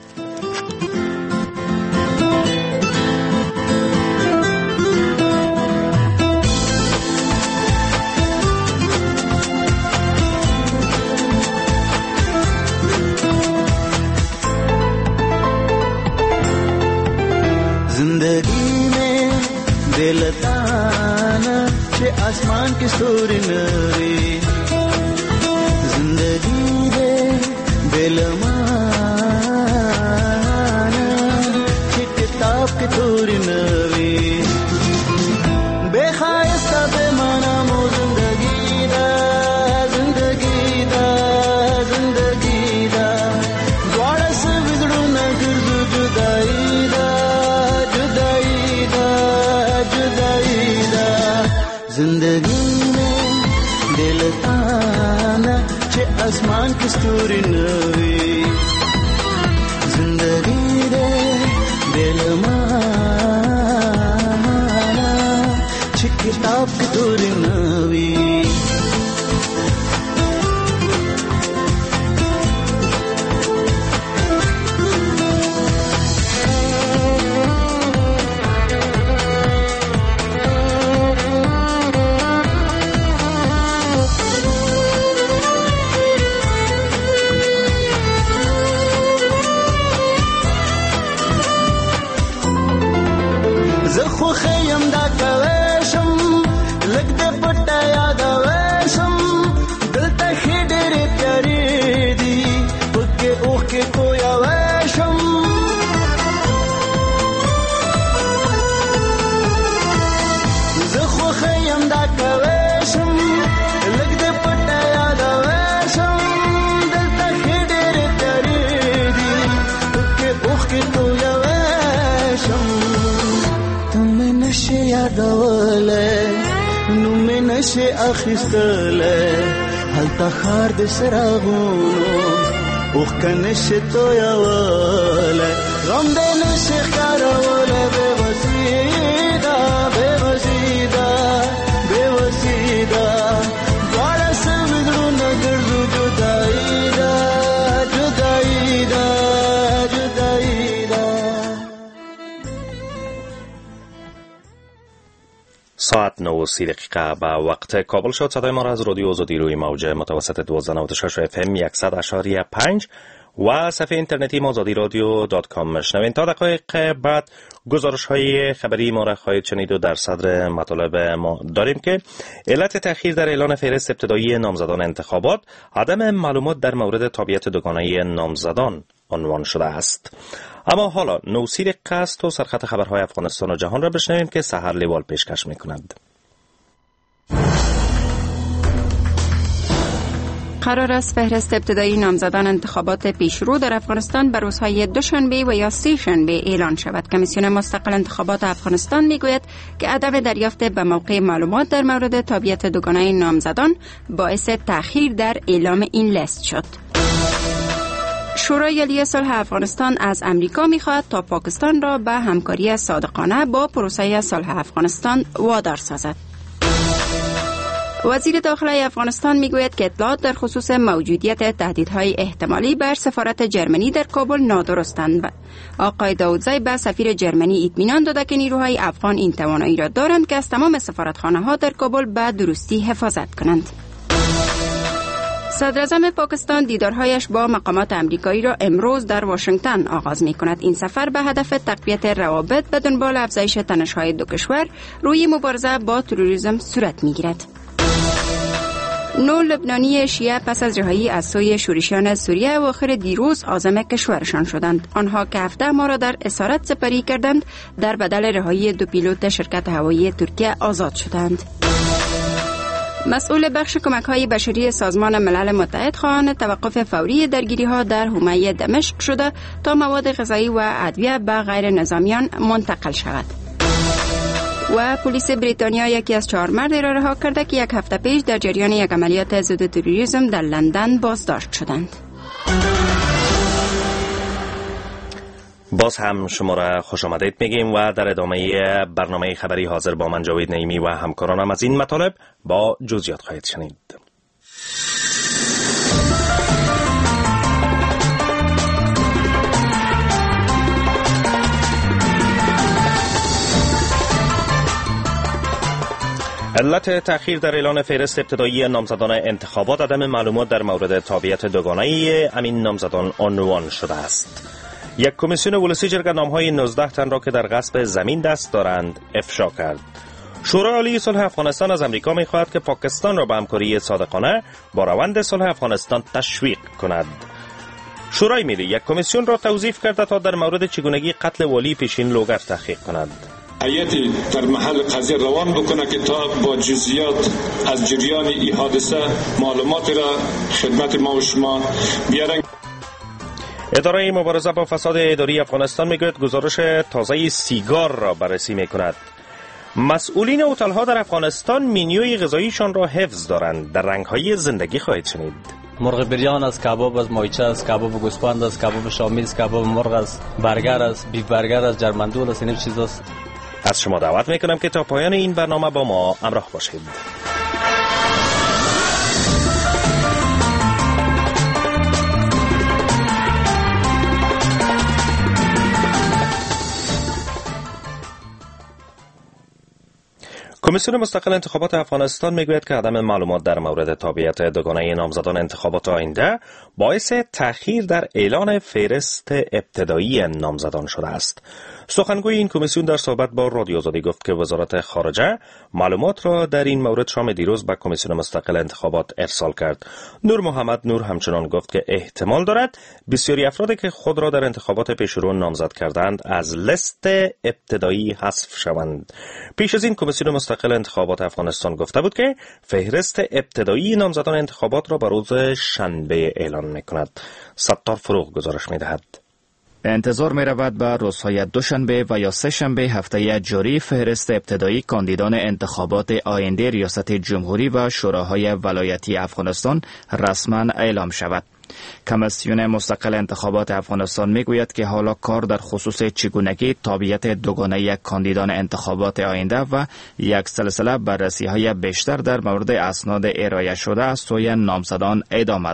जिंदगी में दिलताना चे आसमान की सूरी नवी जिंदगी दे दिलमाना चे किताब की सूरी नवी बेखायस्ता बेमाना मो जिंदगी दा द्वारा से बिगड़ू न गिरजू जुदाई जिंदगी में दिल ताना चे आसमान की सूरी नवी जिंदगी दे दिल माना चे किताब की सूरी नवी خو خیم دا کوشم لګ دې پټه یاد وشم دلته خې ډېرې پیارې دي پکې اوښکې تویا وشم زه خو خیم دا کوشم لګ دې پټه یاد وشم دلته خې ډېرې پیارې دي پکې اوښکې تویا وشم نشه یادوله نو مې نشه اخیستله هلته خار د سراغونو اوخ کنشه تویاوله غم دې نشه ښکاروله بې وسیله ساعت 9:30 به وقت کابل شد. صدای ما را از رادیو آزادی روی موج متوسط 1296 FM 100.5 و صفحه اینترنتی ما azadiradyo.com میشنوین. تا دقایق بعد گزارش های خبری ما را خواهید شنید و در صدر مطالب ما داریم که علت تأخیر در اعلان فهرست ابتدایی نامزدان انتخابات عدم معلومات در مورد تابعیت دوگانه نامزدان عنوان شده است. اما حالا 9:30 است و سرخط خبرهای افغانستان و جهان را بشنویم که سحر لیوال پیشکش می‌کند. قرار است فهرست ابتدایی نامزدان انتخابات پیشرو در افغانستان بر روزهای دوشنبه و یا سه‌شنبه اعلان شود. کمیسیون مستقل انتخابات افغانستان میگوید که عدم دریافت به موقع معلومات در مورد تابعیت دوگانه نامزدان باعث تأخیر در اعلام این لیست شد. شورای عالی صلح افغانستان از امریکا می‌خواهد تا پاکستان را به همکاری صادقانه با پروسه صلح افغانستان وادار سازد. وزیر داخلی افغانستان میگوید که اطلاعات در خصوص موجودیت تهدیدهای احتمالی بر سفارت جرمنی در کابل نادرستند. آقای داودزی به سفیر جرمنی اطمینان داده که نیروهای افغان این توانایی را دارند که از تمام سفارتخانه‌ها در کابل به درستی حفاظت کنند. صدراعظم پاکستان دیدارهایش با مقامات امریکایی را امروز در واشنگتن آغاز می کند. این سفر به هدف تقویت روابط به دنبال افزایش تنش‌های دو کشور روی مبارزه با تروریسم صورت می گیرد. 9 لبنانی شیعه پس از رهایی از سوی شورشیان سوریه اواخر دیروز عازم کشورشان شدند. آنها که 17 ماه را در اسارت سپری کردند در بدل رهایی 2 پیلوت شرکت هوایی ترکیه آزاد شدند. مسئول بخش کمک‌های بشری سازمان ملل متحد خواهان توقف فوری درگیری‌ها در حومه دمشق شده تا مواد غذایی و ادویه به غیر نظامیان منتقل شود. و پلیس بریتانیا یکی از 4 مرد را رها کرده که یک هفته پیش در جریان یک عملیات ضد تروریسم در لندن بازداشت شدند. باز هم شما را خوش آمدید میگیم و در ادامه برنامه خبری حاضر با من جاوید نعیمی و همکارانم از این مطالب با جزئیات خواهید شنید. علت تأخیر در اعلان فهرست ابتدایی نامزدان انتخابات عدم معلومات در مورد تابعیت دوگانه امین نامزدان عنوان شده است. یک کمیسیون ولسی جرگه نام‌های 19 تن را که در غصب زمین دست دارند افشا کرد. شورای عالی صلح افغانستان از امریکا می‌خواهد که پاکستان را به همکاری صادقانه با روند صلح افغانستان تشویق کند. شورای ملی یک کمیسیون را توظیف کرده تا در مورد چگونگی قتل والی پیشین لوگر تحقیق کند. هیئتی در محل قضیه روان بکنه که تا با جزئیات از جریان این حادثه معلومات را خدمت ما و شما بیارن. اداره مبارزه با فساد اداری افغانستان میگوید گزارش تازه سیگار را بررسی میکند. مسئولین هتل‌ها در افغانستان منیوی غذاییشان را حفظ دارند. در رنگ‌های زندگی خواهید شنید. مرغ بریان است، کباب است، مایچه است، کباب گوسفند است، کباب شامی است، کباب مرغ است، برگر است، بیف برگر است، جرمندول است، این چیزاست. از شما دعوت میکنم که تا پایان این برنامه با ما همراه باشید. کمیسیون مستقل انتخابات افغانستان میگوید که عدم معلومات در مورد تابعیت دوگانه نامزدان انتخابات آینده باعث تأخیر در اعلان فهرست ابتدایی نامزدان شده است. سخنگوی این کمیسیون در صحبت با رادیو آزادی گفت که وزارت خارجه معلومات را در این مورد شام دیروز به کمیسیون مستقل انتخابات ارسال کرد. نور محمد نور همچنان گفت که احتمال دارد بسیاری افرادی که خود را در انتخابات پیشرو نامزد کردند از لیست ابتدایی حذف شوند. پیش از این کمیسیون مستقل انتخابات افغانستان گفته بود که فهرست ابتدایی نامزدان انتخابات را به روز شنبه اعلان می‌کند. ستار فروغ گزارش می‌دهد. به انتظار می رود به روزهای دوشنبه و یا سه شنبه هفته جاری فهرست ابتدایی کاندیدان انتخابات آینده ریاست جمهوری و شوراهای ولایتی افغانستان رسما اعلام شود. کمیسیون مستقل انتخابات افغانستان میگوید که حالا کار در خصوص چگونگی تابعیت دوگانه کاندیدان انتخابات آینده و یک سلسله بررسی‌های بیشتر در مورد اسناد ارائه شده از سوی نامزدان ادامه دارد.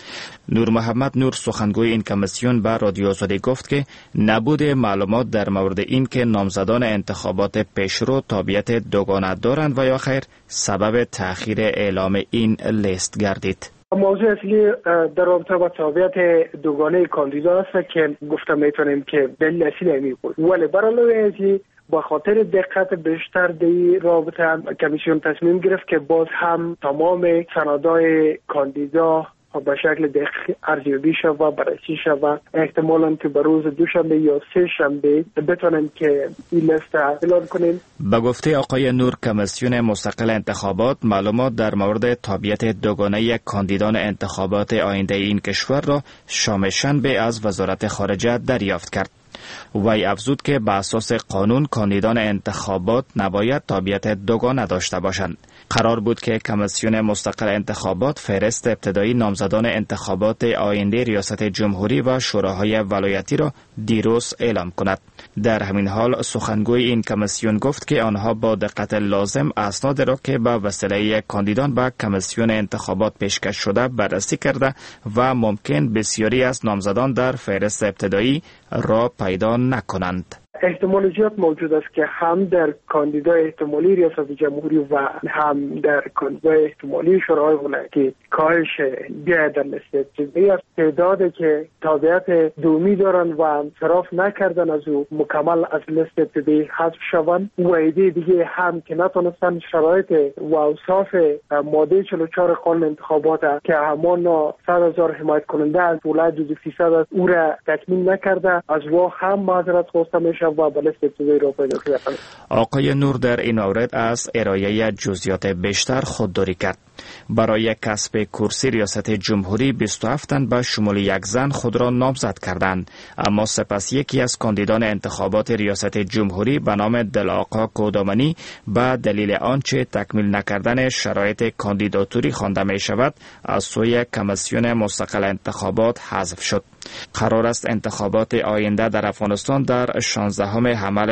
نور محمد نور سخنگوی این کمیسیون به رادیو آزادی گفت که نبود معلومات در مورد این که نامزدان انتخابات پیشرو تابعیت دوگانه دارند و یا خیر سبب تأخیر اعلام این لیست گردید. موضوع اصلی در رابطه با تابعیت دوگانه کاندیدا است که گفتم میتونیم که دلیل اصلی می بود، ولی برای ازی با خاطر دقت بیشتر در رابطه کمیسیون تصمیم گرفت که باز هم تمام سندهای کاندیدا به شکل دقیق ارزیابی شود، بررسی شود. احتمالاً که به روز دوشنبه یا سه شنبه بتونیم که این لیست اعلام کنیم. به گفته آقای نور، کمیسیون مستقل انتخابات معلومات در مورد تابعیت دوگانه کاندیدان انتخابات آینده این کشور را شام شنبه از وزارت خارجه دریافت کرد. وی افزود که به اساس قانون کاندیدان انتخابات نباید تابعیت دوگانه داشته باشند. قرار بود که کمیسیون مستقل انتخابات فهرست ابتدایی نامزدان انتخابات آینده ریاست جمهوری و شوراهای ولایتی را دیروز اعلام کند. در همین حال سخنگوی این کمیسیون گفت که آنها با دقت لازم اسناد را که به وسیله کاندیدان به کمیسیون انتخابات پیشکش شده بررسی کرده و ممکن بسیاری از نامزدان در فهرست ابتدایی را پیدا نکنند. احتمال زیاد موجود است که هم در کاندیدای احتمالی ریاست جمهوری و هم در کاندیدای احتمالی شورای ولایتی کاهش بیاید در لیست ابتدایی است. تعدادی که تابعیت دومی دارند و انصراف نکردن از او مکمل از لیست ابتدایی حذف شوند و ایده دیگه هم که نتونستن شرایط و اوصاف ماده 44 قانون انتخابات که همان 100,000 حمایت کننده از ولایت جزو فیصد است او را تکمیل نکرده، از وا هم معذرت خواسته میشه و به لیست ابتدایی را پیدا کردند. آقای نور در این مورد از ارائه جزئیات بیشتر خودداری کرد. برای کسب کرسی ریاست جمهوری 27 تن به شمول یک زن خود را نامزد کردند، اما سپس یکی از کاندیدان انتخابات ریاست جمهوری به نام دلآقا کودامنی به دلیل آنچه تکمیل نکردن شرایط کاندیداتوری خوانده می شود از سوی کمیسیون مستقل انتخابات حذف شد. قرار است انتخابات آینده در افغانستان در 16 حمل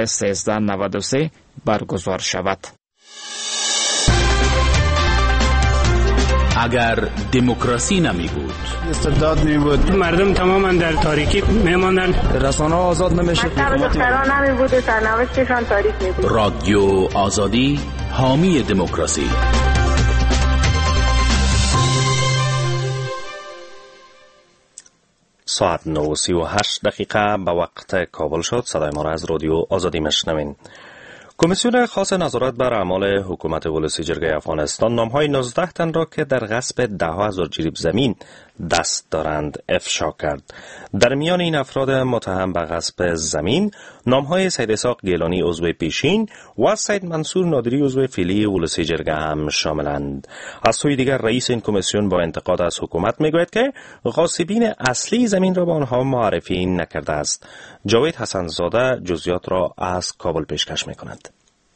1393 برگزار شود. اگر دموکراسی نمی بود، استبداد می بود، مردم تماما در تاریکی می ماندن، رسانه آزاد نمیشه، دختران نمی بود، سرنوشتشان تاریک می بود. رادیو آزادی حامی دموکراسی. ساعت 9:38 به وقت کابل شد. صدای ما را از رادیو آزادی میشنوین. کمیسیون خاص نظارت بر اعمال حکومت ولسی جرگه افغانستان نامهای 19 تن را که در غصب 10,000 جریب زمین دست دارند افشا کرد. در میان این افراد متهم به غصب زمین نامهای سید اسحاق گیلانی عضو پیشین و سید منصور نادری عضو فعلی ولسی جرگه هم شاملند. از سوی دیگر رئیس این کمیسیون با انتقاد از حکومت میگوید که غاصبین اصلی زمین را به آنها معرفی نکرده است. جاوید حسن زاده جزئیات را از کابل پیشکش میکند.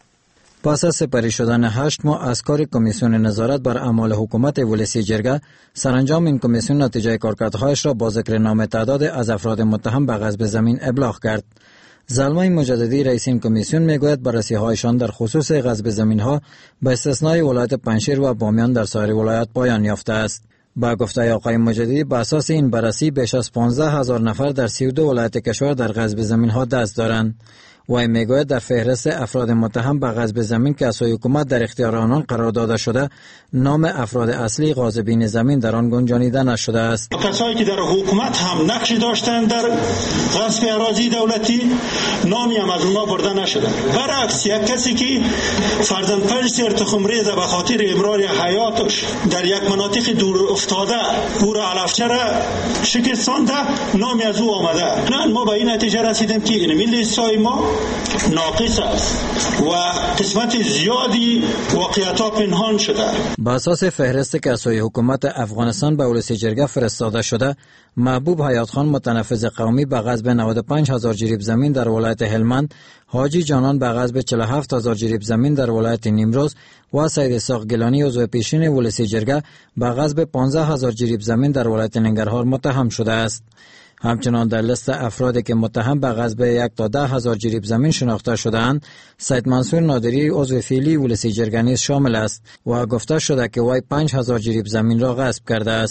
پس از سپری شدن 8 ماه از کار کمیسیون نظارت بر اعمال حکومت ولسی جرگه، سرانجام این کمیسیون نتیجه کارکردهایش را با ذکر نام تعداد از افراد متهم به غصب زمین ابلاغ کرد. زلمه مجددی رئیس این کمیسیون میگوید بررسی‌هایشان در خصوص غصب زمین‌ها به استثنای ولایت پنجشیر و بامیان در سایر ولایات پایان یافته است. با گفته آقای مجددی به اساس این بررسی بیش از 15,000 نفر در 32 ولایت کشور در غصب زمین‌ها دست دارند. وی میگوید در فهرست افراد متهم به غصب زمین که از سوی حکومت در اختیار آنان قرار داده شده، نام افراد اصلی غاصبین زمین در آن گنجانیده نشده است. کسایی که در حکومت هم نقش داشتند در غصب اراضی دولتی نامی هم از اونها برده نشده. برعکس یک کسی که فرزند پرسر تخمریز به خاطر امرار حیاتش در یک مناطق دور افتاده او را علفچه را شکستانده نامی از او آمده. نه ما به این نتیجه رسیدیم که این لیستای ما ناقص است و قسمت زیادی واقعیت‌ها پنهان شده. با اساس فهرستی که از سوی حکومت افغانستان به ولسی جرگه فرستاده شده، محبوب حیات خان متنفذ قومی به غصب 95,000 جریب زمین در ولایت هلمند، حاجی جانان به غصب 47,000 جریب زمین در ولایت نیمروز و سید اسحاق گیلانی عضو پیشین ولسی جرگه به غصب 15,000 جریب زمین در ولایت ننگرهار متهم شده است. همچنان در لیست افرادی که متهم به غصب 1 تا 10,000 جریب زمین شناخته شده‌اند، سید منصور نادری عضو فعلی ولسی جرگه نیز شامل است و گفته شده که وی 5,000 جریب زمین را غصب کرده است.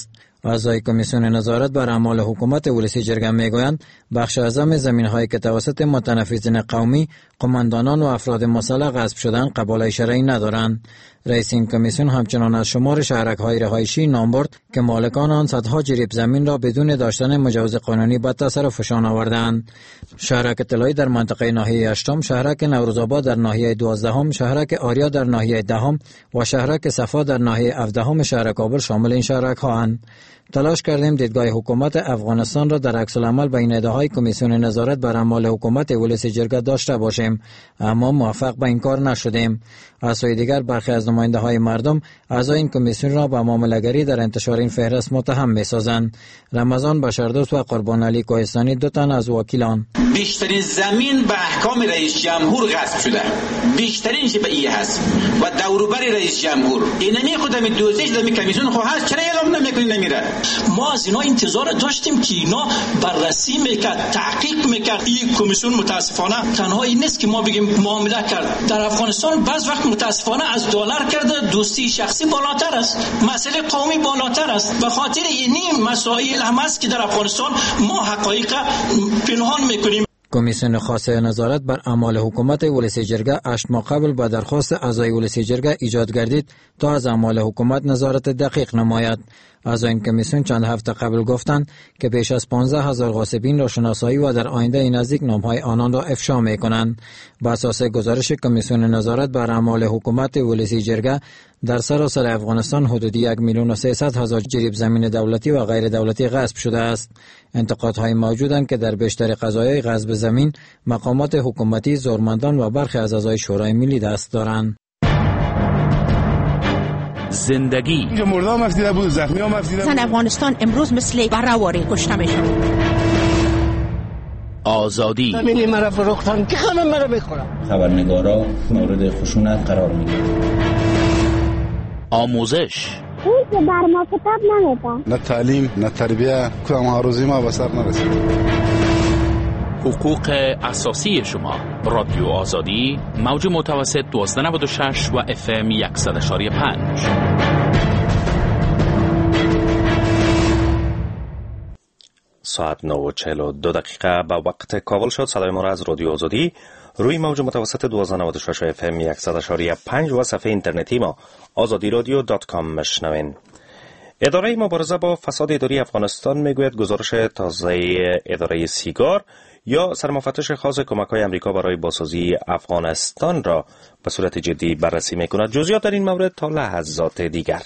اعضای کمیسیون نظارت بر اعمال حکومت ولسی جرگه میگویند بخش اعظم زمین‌های که توسط متنفذین قومی، قماندانان و افراد مسلح غصب شدن قبول شرعی ندارند. رئیس این کمیسیون همچنان از شمار شهرک‌های رهایشی نام برد که مالکان آن صدها جریب زمین را بدون داشتن مجوز قانونی به تصرفشان آوردند. شهرک طلایی در منطقه ناحیه 8، شهرک نوروزآباد در ناحیه 12، شهرک آریا در ناحیه 10 و شهرک صفا در ناحیه 17 شهر کابل شامل این شهرک‌هاند. تلاش کردیم دیدگاه حکومت افغانستان را در عکس العمل بین ادعاهای کمیسیون نظارت بر اعمال حکومت ولسی جرگه داشته باشیم، اما موفق به این کار نشدیم. از سوی دیگر برخی از نماینده‌های مردم اعضای این کمیسیون را به معامله‌گری در انتشار این فهرست متهم می‌سازند. رمضان بشردوست و قربان علی کوهستانی دو تن از وکیلان بیشترین زمین به احکام رئیس جمهور غصب شده، بیشترینش به این هست و دوروبر رئیس جمهور اینمی خودم دوزش دمی کمیسیون خو هست، چرا اعلام نمیکنی نمیره؟ ما از اینا انتظار داشتیم که اینا بررسی میکرد، تحقیق میکرد. این کمیسیون متاسفانه تنها این نیست که ما بگیم معامله کرد. در افغانستان بعض وقت متاسفانه از دلار کرده دوستی شخصی بالاتر است، مسئله قومی بالاتر است. به خاطر این مسائل هم است که در افغانستان ما حقایق پنهان میکنیم. کمیسیون خاص نظارت بر اعمال حکومت ولسی جرگه 8 ماه قبل با درخواست اعضای ولسی جرگه ایجاد گردید تا از اعمال حکومت نظارت دقیق نماید. اعضای این کمیسیون چند هفته قبل گفتند که بیش از 15,000 غاصبین را شناسایی و در آینده نزدیک نامهای آنان را افشا می‌کنند. بر اساس گزارش کمیسیون نظارت بر اعمال حکومت ولسی جرگه در سراسر افغانستان حدود 1,300,000 جریب زمین دولتی و غیر دولتی غصب شده است. انتقادهای موجودند که در بیشتر قضایای غصب زمین مقامات حکومتی، زورمندان و برخی از اعضای شورای ملی دست دارند. زندگی اینجا مردا مفدیده بود، زخمی ها مفدیده بود. افغانستان امروز مثل برآوری کشته میشه. آزادی همین مرا فروختن که همه مرا بخورم. خبرنگارا مورد خشونت قرار میگیرن. آموزش اون که بر ما کتاب نمیده. نه تعلیم نه تربیه، کدام آرزوی ما به سر نرسید. حقوق اساسی شما. رادیو آزادی، موج متوسط 1296 و FM 100.5. ساعت 9:42 به وقت کابل شد. صدای ما را از رادیو آزادی روی موج متوسط 1296 FM 100.5 و صفحه اینترنتی ما azadirodio.com مشنوین. اداره مبارزه با فساد اداری افغانستان میگوید گزارش تازه اداره سیگار یا سرمفتش خاص کمک‌های امریکا برای بازسازی افغانستان را به صورت جدی بررسی می‌کند. جزئیات در این مورد تا لحظات دیگر.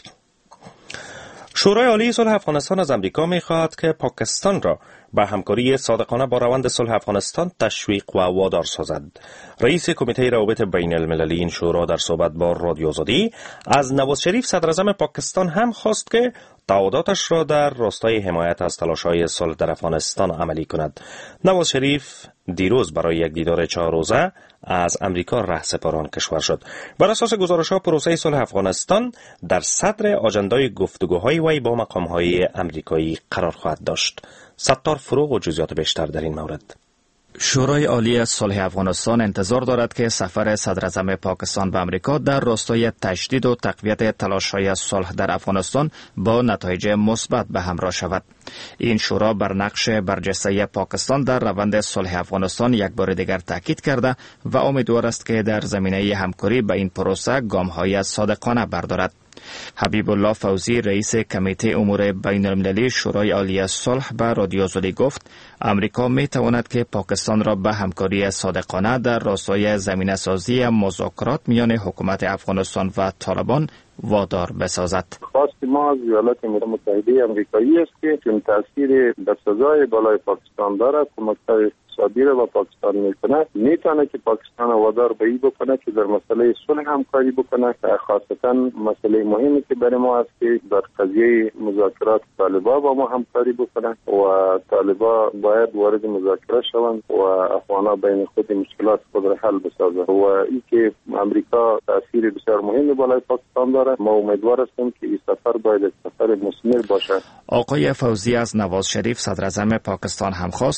شورای عالی صلح افغانستان از امریکا می‌خواهد که پاکستان را به همکاری صادقانه با روند صلح افغانستان تشویق و وادار سازد. رئیس کمیته روابط بین المللی این شورا در صحبت با رادیو آزادی از نواز شریف صدراعظم پاکستان هم خواست که تعهداتش را در راستای حمایت از تلاش‌های صلح در افغانستان عملی کند. نواز شریف دیروز برای یک دیدار 4 روزه از امریکا رهسپاران کشور شد. بر اساس گزارش‌ها پروسه صلح افغانستان در صدر آژندای گفتگوهای وی با مقام‌های امریکایی قرار خواهد داشت. ستار فروغ و جزئیات بیشتر در این مورد. شورای عالی صلح افغانستان انتظار دارد که سفر صدراعظم پاکستان به امریکا در راستای تجدید و تقویت تلاش‌های صلح در افغانستان با نتایج مثبت به همراه شود. این شورا بر نقش برجسته پاکستان در روند صلح افغانستان یک بار دیگر تاکید کرده و امیدوار است که در زمینه همکاری به این پروسه گام‌های صادقانه بردارد. حبیب الله فوزی رئیس کمیته امور بین المللی شورای عالی صلح به رادیو آزادی گفت امریکا می تواند که پاکستان را به همکاری صادقانه در راستای زمینه‌سازی مذاکرات میان حکومت افغانستان و طالبان وادار بسازد. خواست ما از ایالات متحده آمریکایی است که چون تاثیر بسزای بالای پاکستان دارد کمک‌های اقتصادی را با پاکستان میکنه میتونه که پاکستان وادار به این بکنه که در مسئله صلح همکاری بکنه. خاصتا مسئله مهمی که برای ما است که در قضیه مذاکرات طالبان با ما همکاری بکنه و طالبان باید وارد مذاکره شوند و افغانان بین خود مشکلات خود را حل بسازند و این که امریکا تاثیر بسیار مهمی بالای پاکستان داره. ما امیدوار هستیم که این سفر باید سفر مثمر باشه. آقای فوزی از نواز شریف صدراعظم پاکستان هم خواست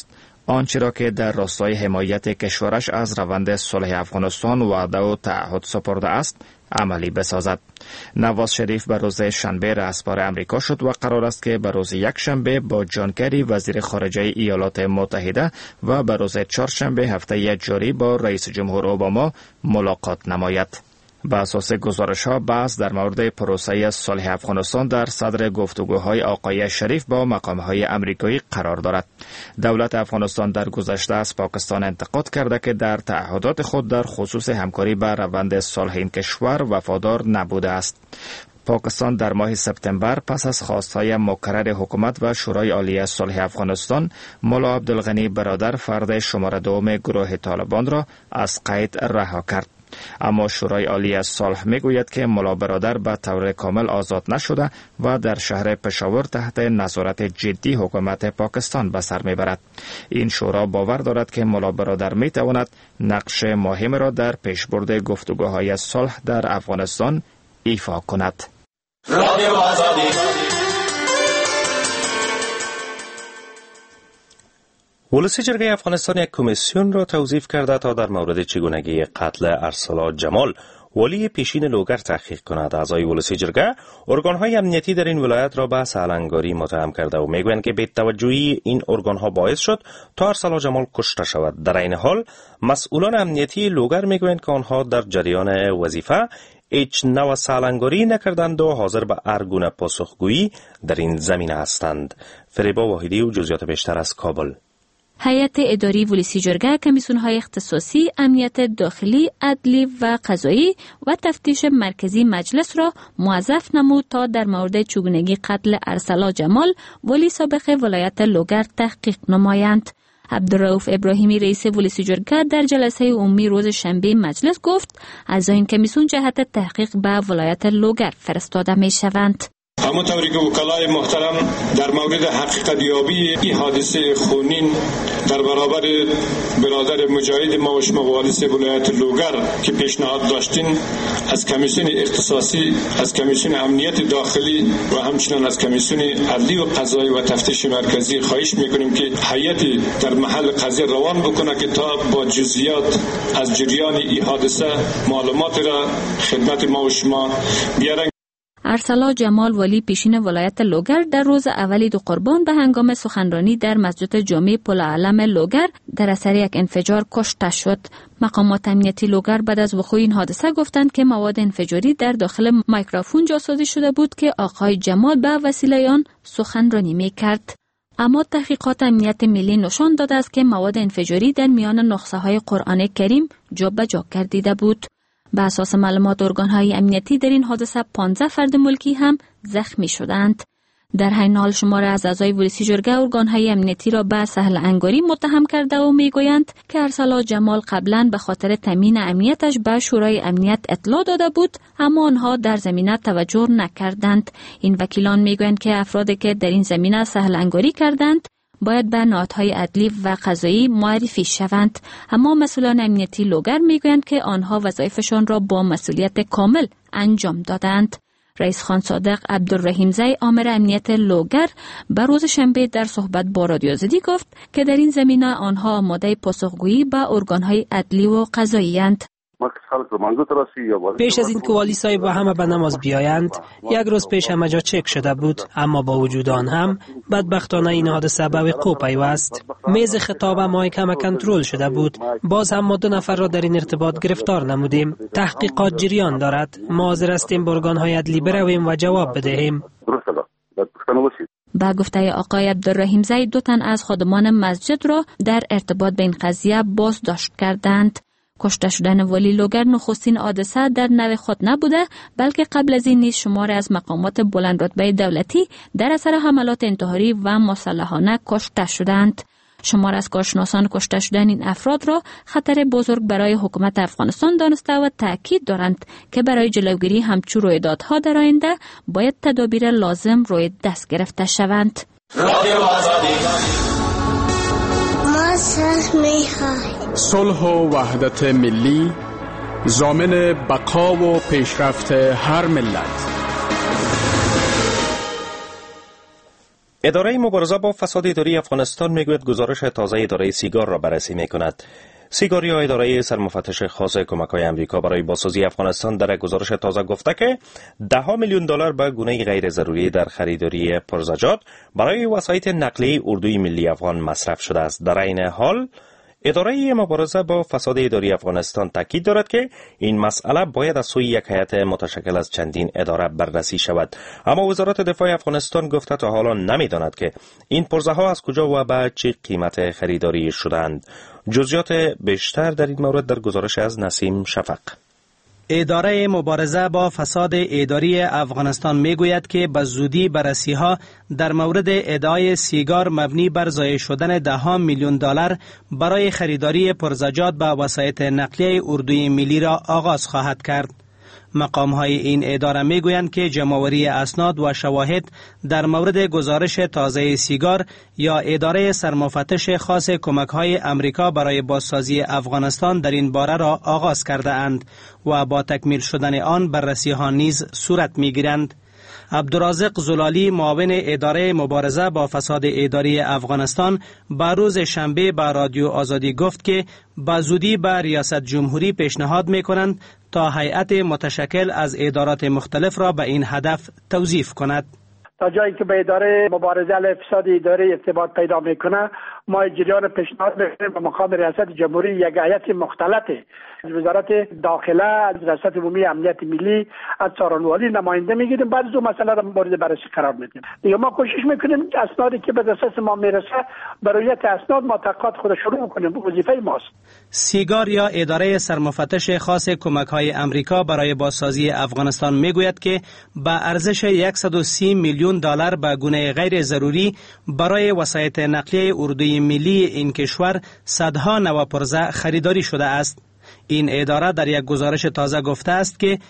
آنچه را که در راستای حمایت کشورش از روند صلح افغانستان وعده و تعهد سپرده است عملی بسازد. نواز شریف به روز شنبه رهسپار امریکا شد و قرار است که به روز یکشنبه با جان کری وزیر خارجه ایالات متحده و به روز چهارشنبه هفته جاری با رئیس جمهور اوباما ملاقات نماید. به اساس گزارش‌ها بحث در مورد پروسه صلح افغانستان در صدر گفتگوهای آقای شریف با مقام‌های آمریکایی قرار دارد. دولت افغانستان در گذشته از پاکستان انتقاد کرده که در تعهدات خود در خصوص همکاری به روند صلح این کشور وفادار نبوده است. پاکستان در ماه سپتامبر پس از خواستهای مکرر حکومت و شورای عالی صلح افغانستان ملا عبدالغنی برادر فرد شماره دوم گروه طالبان را از قید رها کرد. اما شورای عالی صلح میگوید که ملا برادر به طور کامل آزاد نشده و در شهر پشاور تحت نظارت جدی حکومت پاکستان به سر میبرد. این شورا باور دارد که ملا برادر میتواند نقش مهم را در پیشبرد گفتگوهای صلح در افغانستان ایفا کند. ولسی جرگه افغانستان یک کمیسیون را توظیف کرده تا در مورد چگونگی قتل ارسلا جمال والی پیشین لوگر تحقیق کند. اعضای ولسی جرگه ارگان‌های امنیتی در این ولایت را به سالنگاری متهم کرده و میگویند که بی‌توجهی این ارگان‌ها باعث شد تا ارسلا جمال کشته شود. در این حال مسئولان امنیتی لوگر میگویند که آنها در جریان وظیفه هیچ نوع سالنگاری نکردند و حاضر به هر گونه پاسخگویی در این زمینه هستند. فریبا واحدی و جزئیات بیشتر از کابل. هیئت اداری ولسی جرگه کمیسیون‌های اختصاصی، امنیت داخلی، عدلی و قضایی و تفتیش مرکزی مجلس را موظف نمود تا در مورد چگونگی قتل ارسلا جمال ولی سابق ولایت لوگر تحقیق نمایند. عبدالرؤوف ابراهیمی رئیس ولسی جرگه در جلسه عمومی روز شنبه مجلس گفت از این کمیسیون جهت تحقیق به ولایت لوگر فرستاده می شوند. همونطوری که وکلای محترم در مورد حقیقت یابی این حادثه خونین در برابر برادر مجاهد ما و شما والی ولایت لوگر که پیشنهاد داشتین، از کمیسیون اختصاصی، از کمیسیون امنیت داخلی و همچنین از کمیسیون عدلی و قضایی و تفتیش مرکزی خواهش میکنیم که هیئتی در محل قضیه روان بکنه که تا با جزئیات از جریان این حادثه معلومات را خدمت ما و شما بیارن. ارسلا جمال والی پیشین ولایت لوگر در روز اولی دو قربان به هنگام سخنرانی در مسجد جامع پل علم لوگر در اثر یک انفجار کشته شد. مقامات امنیتی لوگر بعد از وقوع این حادثه گفتند که مواد انفجاری در داخل میکروفون جاسازی شده بود که آقای جمال به وسیله آن سخنرانی می‌کرد. اما تحقیقات امنیت ملی نشان داده است که مواد انفجاری در میان نسخه‌های قرآن کریم جابجا گردیده بود. به اساس معلومات ارگان‌های امنیتی در این حادثه 15 فرد ملکی هم زخمی شدند. در حین حال شمار از اعضای ولسی جرگه ارگان‌های امنیتی را به سهل انگاری متهم کرده و میگویند که ارسلا جمال قبلا به خاطر تامین امنیتش به شورای امنیت اطلاع داده بود اما آنها در زمینه توجه نکردند. این وکیلان میگویند که افرادی که در این زمینه سهل انگاری کردند باید به نهادهای عدلی و قضایی معرفی شوند. اما مسئولان امنیتی لوگر میگویند که آنها وظایفشان را با مسئولیت کامل انجام دادند. رئیس خان صادق عبدالرحیمزی آمر امنیت لوگر به روز شنبه در صحبت با رادیو آزادی گفت که در این زمینه آنها آماده پاسخگویی به ارگانهای عدلی و قضایی اند. پیش از این که والی صاحب و همه به نماز بیایند یک روز پیش همه جا چک شده بود، اما با وجود آن هم بدبختانه این حادثه به وقوع پیوست. میز خطاب ما کم کنترل شده بود. باز هم ما 2 نفر را در این ارتباط گرفتار نمودیم. تحقیقات جریان دارد. ما حاضر هستیم به ارگان‌های عدلی برویم و جواب بدهیم. با گفته آقای عبدالرحیمزی 2 تن از خادمان مسجد را در ارتباط به این قضیه بازداشت کردند. کشته شدن والی لوگر نخستین حادثه در نوع خود نبوده، بلکه قبل از این نیز شمار از مقامات بلند رتبه دولتی در اثر حملات انتحاری و مسلحانه کشته شدند. شمار از کارشناسان کشته شدن این افراد را خطر بزرگ برای حکومت افغانستان دانسته و تاکید دارند که برای جلوگیری همچون رویدادها در آینده باید تدابیر لازم روی دست گرفته شوند. صلح و وحدت ملی ضامن بقا و پیشرفت هر ملت. اداره مبارزه با فساد اداری افغانستان میگوید گزارش تازه اداره سیگار را بررسی میکند. سیگار یا اداره سرمفتش خاص کمک‌های آمریکا برای بازسازی افغانستان در گزارش تازه گفته که $10 میلیون به گونه غیر ضروری در خریداری پرزجاج برای وسایط نقلیه اردوی ملی افغان مصرف شده است. در این حال اداره مبارزه با فساد اداری افغانستان تاکید دارد که این مسئله باید از سوی یک هیئت متشکل از چندین اداره بررسی شود. اما وزارت دفاع افغانستان گفته تا حالا نمی‌داند که این پرزه ها از کجا و به چه قیمت خریداری شدند. جزئیات بیشتر در این مورد در گزارش از نسیم شفق. اداره مبارزه با فساد اداری افغانستان میگوید که به زودی بررسی‌ها در مورد ادعای سیگار مبنی بر ضایع شدن $10 میلیون برای خریداری پرزجاج به وسایط نقلیه اردوی ملی را آغاز خواهد کرد. مقام‌های این اداره میگویند که جمع‌آوری اسناد و شواهد در مورد گزارش تازه سیگار یا اداره سرمفتش خاص کمک‌های آمریکا برای بازسازی افغانستان در این باره را آغاز کرده اند و با تکمیل شدن آن بررسی‌ها نیز صورت می‌گیرند. عبدالرازق زلالی معاون اداره مبارزه با فساد اداری افغانستان به روز شنبه به رادیو آزادی گفت که به زودی به ریاست جمهوری پیشنهاد می‌کنند تا هیئت متشکل از ادارات مختلف را به این هدف توظیف کند. تا جایی که به اداره مبارزه علیه فساد اداری ارتباط پیدا میکنه، ما جریان پیشنهاد میکنیم به مقام ریاست جمهوری یک هیئت مختلطه از وزارت داخله، از ریاست عمومی امنیت ملی، از څارنوالی نماینده میگیریم، بعد از اون مسئله را مورد بررسی قرار میدیم. دیگه ما کوشش میکنیم اسنادی که به دسترس ما میرسه برایت اسناد ما تحقیقات خود شروع کنیم، وظیفه ماست. سیگار یا اداره سرمفتش خاص کمک‌های آمریکا برای بازسازی افغانستان میگوید که به ارزش $130 میلیون به گونه غیر ضروری برای وسایط نقلیه اردوی ملی این کشور صدها نو پرزه خریداری شده است. این اداره در یک گزارش تازه گفته است که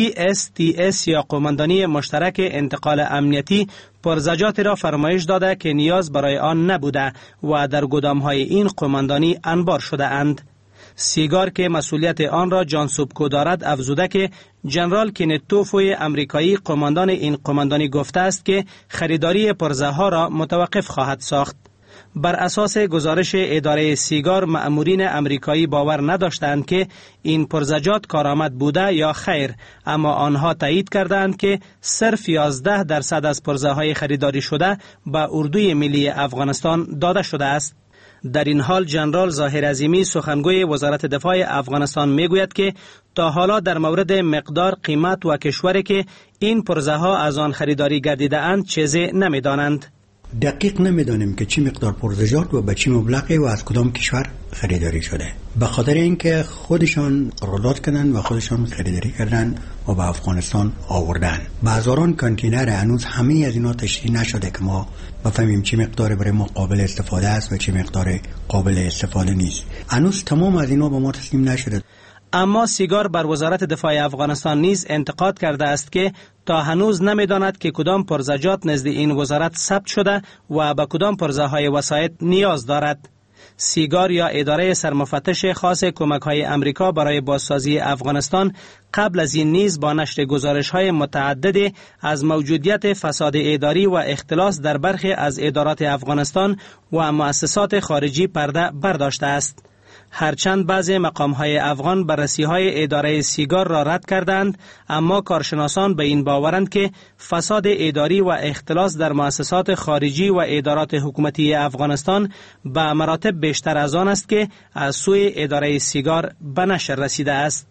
CSTS یا قماندانی مشترک انتقال امنیتی پرزجاتی را فرمایش داده که نیاز برای آن نبوده و در گدام‌های این قماندانی انبار شده اند. سیگار که مسئولیت آن را جان سوبکو دارد افزوده که جنرال کینت توفوی امریکایی قماندان این قماندانی گفته است که خریداری پرزه ها را متوقف خواهد ساخت. بر اساس گزارش اداره سیگار مأمورین امریکایی باور نداشتند که این پرزجاج کارآمد بوده یا خیر، اما آنها تایید کردند که صرف 11% از پرزه های خریداری شده به اردوی ملی افغانستان داده شده است. در این حال جنرال ظاهر عظیمی سخنگوی وزارت دفاع افغانستان میگوید که تا حالا در مورد مقدار، قیمت و کشوری که این پرزه ها از آن خریداری گردیده اند چیزی نمیدانند. دقیق نمیدانیم که چی مقدار پرزجاج و به چی مبلغی و از کدام کشور خریداری شده، به خاطر اینکه خودشان قرارداد کردن و خودشان خریداری کردن و به افغانستان آوردن. به هزاران کانتینر هنوز همه از اینا تشریح نشده که ما بفهمیم چی مقدار برای ما قابل استفاده است و چی مقدار قابل استفاده نیست. هنوز تمام از اینا به ما تسلیم نشده. اما سیگار بر وزارت دفاع افغانستان نیز انتقاد کرده است که تا هنوز نمیداند که کدام پرزجاج نزد این وزارت ثبت شده و به کدام پرزه های وسایط نیاز دارد. سیگار یا اداره سرمفتش خاص کمک‌های آمریکا برای بازسازی افغانستان قبل از این نیز با نشر گزارش‌های متعددی از موجودیت فساد اداری و اختلاس در برخی از ادارات افغانستان و مؤسسات خارجی پرده برداشته است. هرچند بعضی مقام‌های افغان بررسی‌های اداره سیگار را رد کردند، اما کارشناسان به این باورند که فساد اداری و اختلاس در مؤسسات خارجی و ادارات حکومتی افغانستان به مراتب بیشتر از آن است که از سوی اداره سیگار به نشر رسیده است.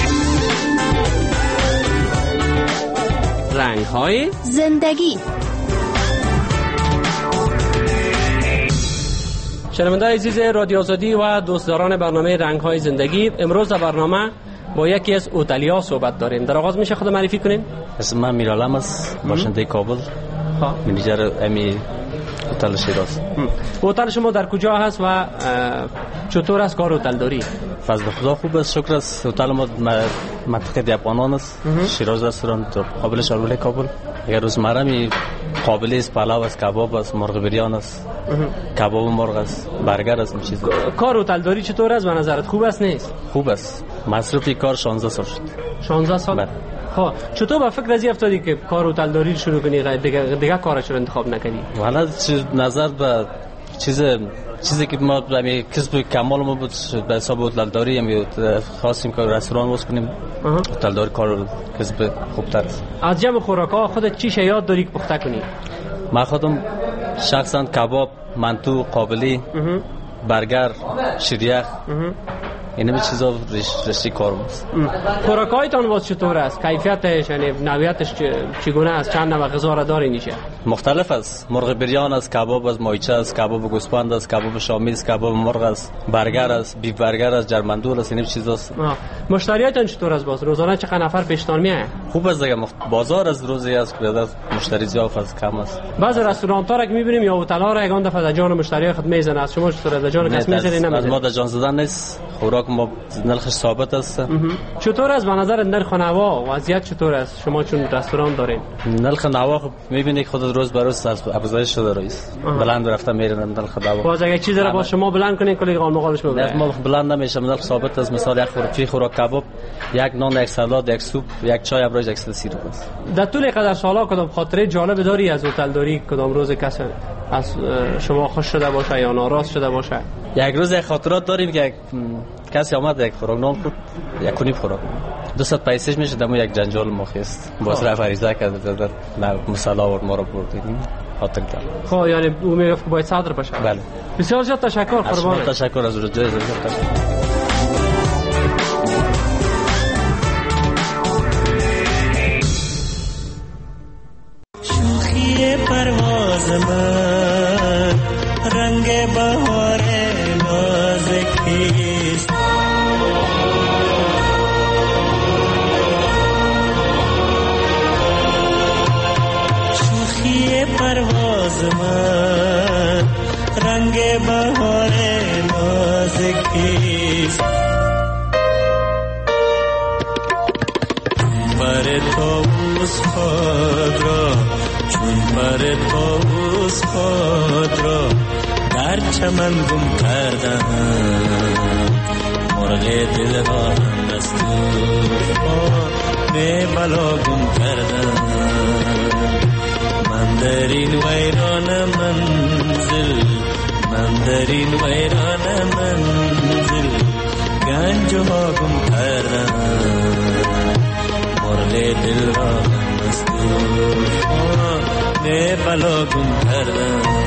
رنگ‌های زندگی. شنونده‌های عزیز رادیو آزادی و دوستداران برنامه رنگ‌های زندگی، امروز در برنامه با یکی از هتل‌ها صحبت داریم. در آغاز میشه خود معرفی کنین؟ اسم من میرالم است، باشنده کابل، منیجر امی هتل شیراز. هتل شما در کجا هست و چطور است کار هتل داری؟ فضل خدا خوب است، شکر است. هتل ما منطقه دیپانان است، شیراز رستوران در قابل شارول کابل. اگر روزمره می قابل است، پلاو است، کباب است، مرغ بریان است، کباب مرغ است، برگر است، چیز. کار هتل داری چطور است به نظرت؟ خوب است نیست؟ خوب است. مصرف کار 16 سال شد. 16 سال؟ خب چطور با فکر ازی افتادی که کار هتلداری شروع کنی دیگه کارش رو انتخاب نکردی؟ والا نظر به چیزی که ما به کسب کمال ما بود به حساب هتلداری هم خواستیم که رستوران باز کنیم. هتلداری کار کسب خوبتر است. از جمع خوراک‌ها خودت چی شیاد داری که پخته کنی؟ من خودم شخصا کباب، منتو، قابلی، برگر، شیریخ اینا به چیزا رشته کارم است. خوراکایتان باز چطور است؟ کیفیتش یعنی نوعیتش چگونه است؟ چند نوع غذا را داری نیشه؟ مختلف است. مرغ بریان است، کباب است، مایچه است، کباب گوسفند است، کباب شامی است، کباب مرغ است، برگر است، بیف برگر است، جرمندول است، اینا چیزاست. مشتریاتون چطور است باز؟ روزانه چقدر نفر پیشتان میاد؟ خوب است دیگه. بازار از روزی است که مشتری زیاد است، کم است. بعضی رستوران‌ها را که می‌بینیم یا هتل‌ها را یگان دفعه جان مشتری خود میزنه. از شما چطور از جان کس میزنه نمیزنه؟ از ما در جان زدن نیست. خوراک ما نرخش ثابت است. چطور است به نظر نرخ نوا وضعیت چطور است؟ شما چون رستوران دارین نرخ نوا خب می‌بینید خود روز به روز افزایش شده رئیس. بلند رفته میره نرخ نوا. باز اگه چیزی را با شما بلند کنین کلی قال مقالش ببره. ما بلند نمیشه. نرخ ثابت است. مثال یک خوراک کباب، یک نان، یک سالاد، یک سوپ، یک چای ابراج 130 روپیه است. در طول قدر سالا کدام خاطره جالب داری از هتلداری؟ کدام روز کسی از شما خوش شده باشه یا ناراض شده باشه؟ یک روز خاطرات داریم که کسی آمد یک خوراک نان خورد، یک کنیب خوراک 200 پیسش میشه. دمو یک جنجال مخیست باز رفت عریضه کرد در مسئله آورد ما رو بردیم خاطر کرد. خب یعنی او میگفت که باید صادر بشه. بله. بسیار زیاد تشکر قربان. تشکر از رجای تشکر. شوخی پرواز من رنگ بهار نازکیست، شوخی پرواز من رنگ بهار نازکیست، پر طاووس خود را چون پر طاووس خود را در چمن گم کردم، مرغ دل را هم از طوفان بلا گم کردم، من در این ویران منزل، من در این ویران منزل گنج ها گم کردم، مرغ دل را هم از طوفان بلا گم کردم.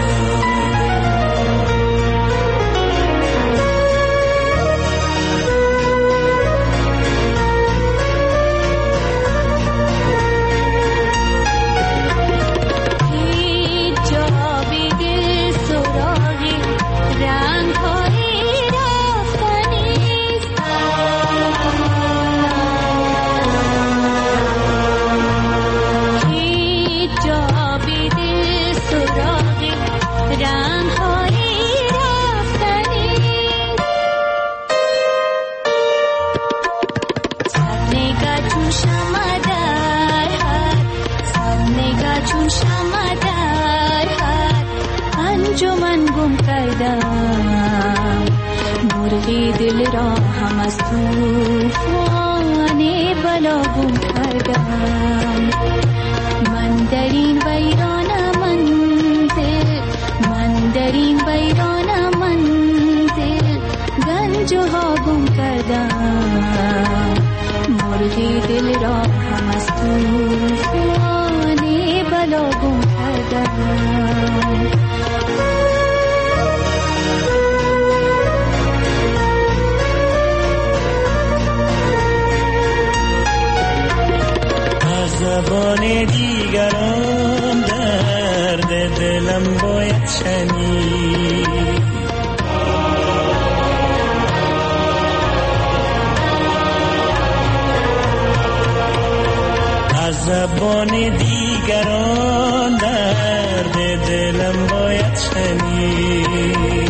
مرغی دل را هم از طوفان بلا گم کردم، من در این ویران منزل، من در این ویران منزل گنج ها گم کردم، مرغی دل را هم از طوفان بلا گم کردم. زبان دیگران درد دلم باید شنید، از زبان دیگران درد دلم باید شنید،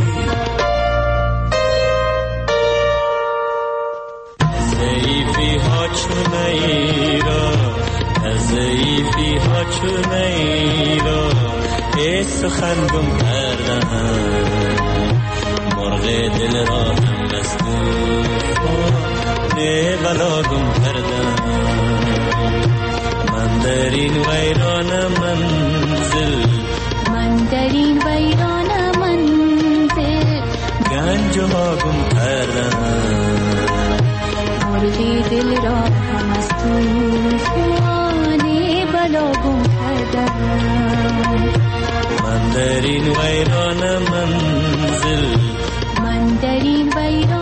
ضعیفی ها چون ایران، ضعیفی ها چون ایرا ای سخن گم کردم، مرغ دل را هم از طوفان بلا گم کردم. در این ویران منزل من در این ویران منزل گنج ها گم کردم مرغی دل را هم از طوفان بلا گم کردم من در این ویران منزل من در این ویران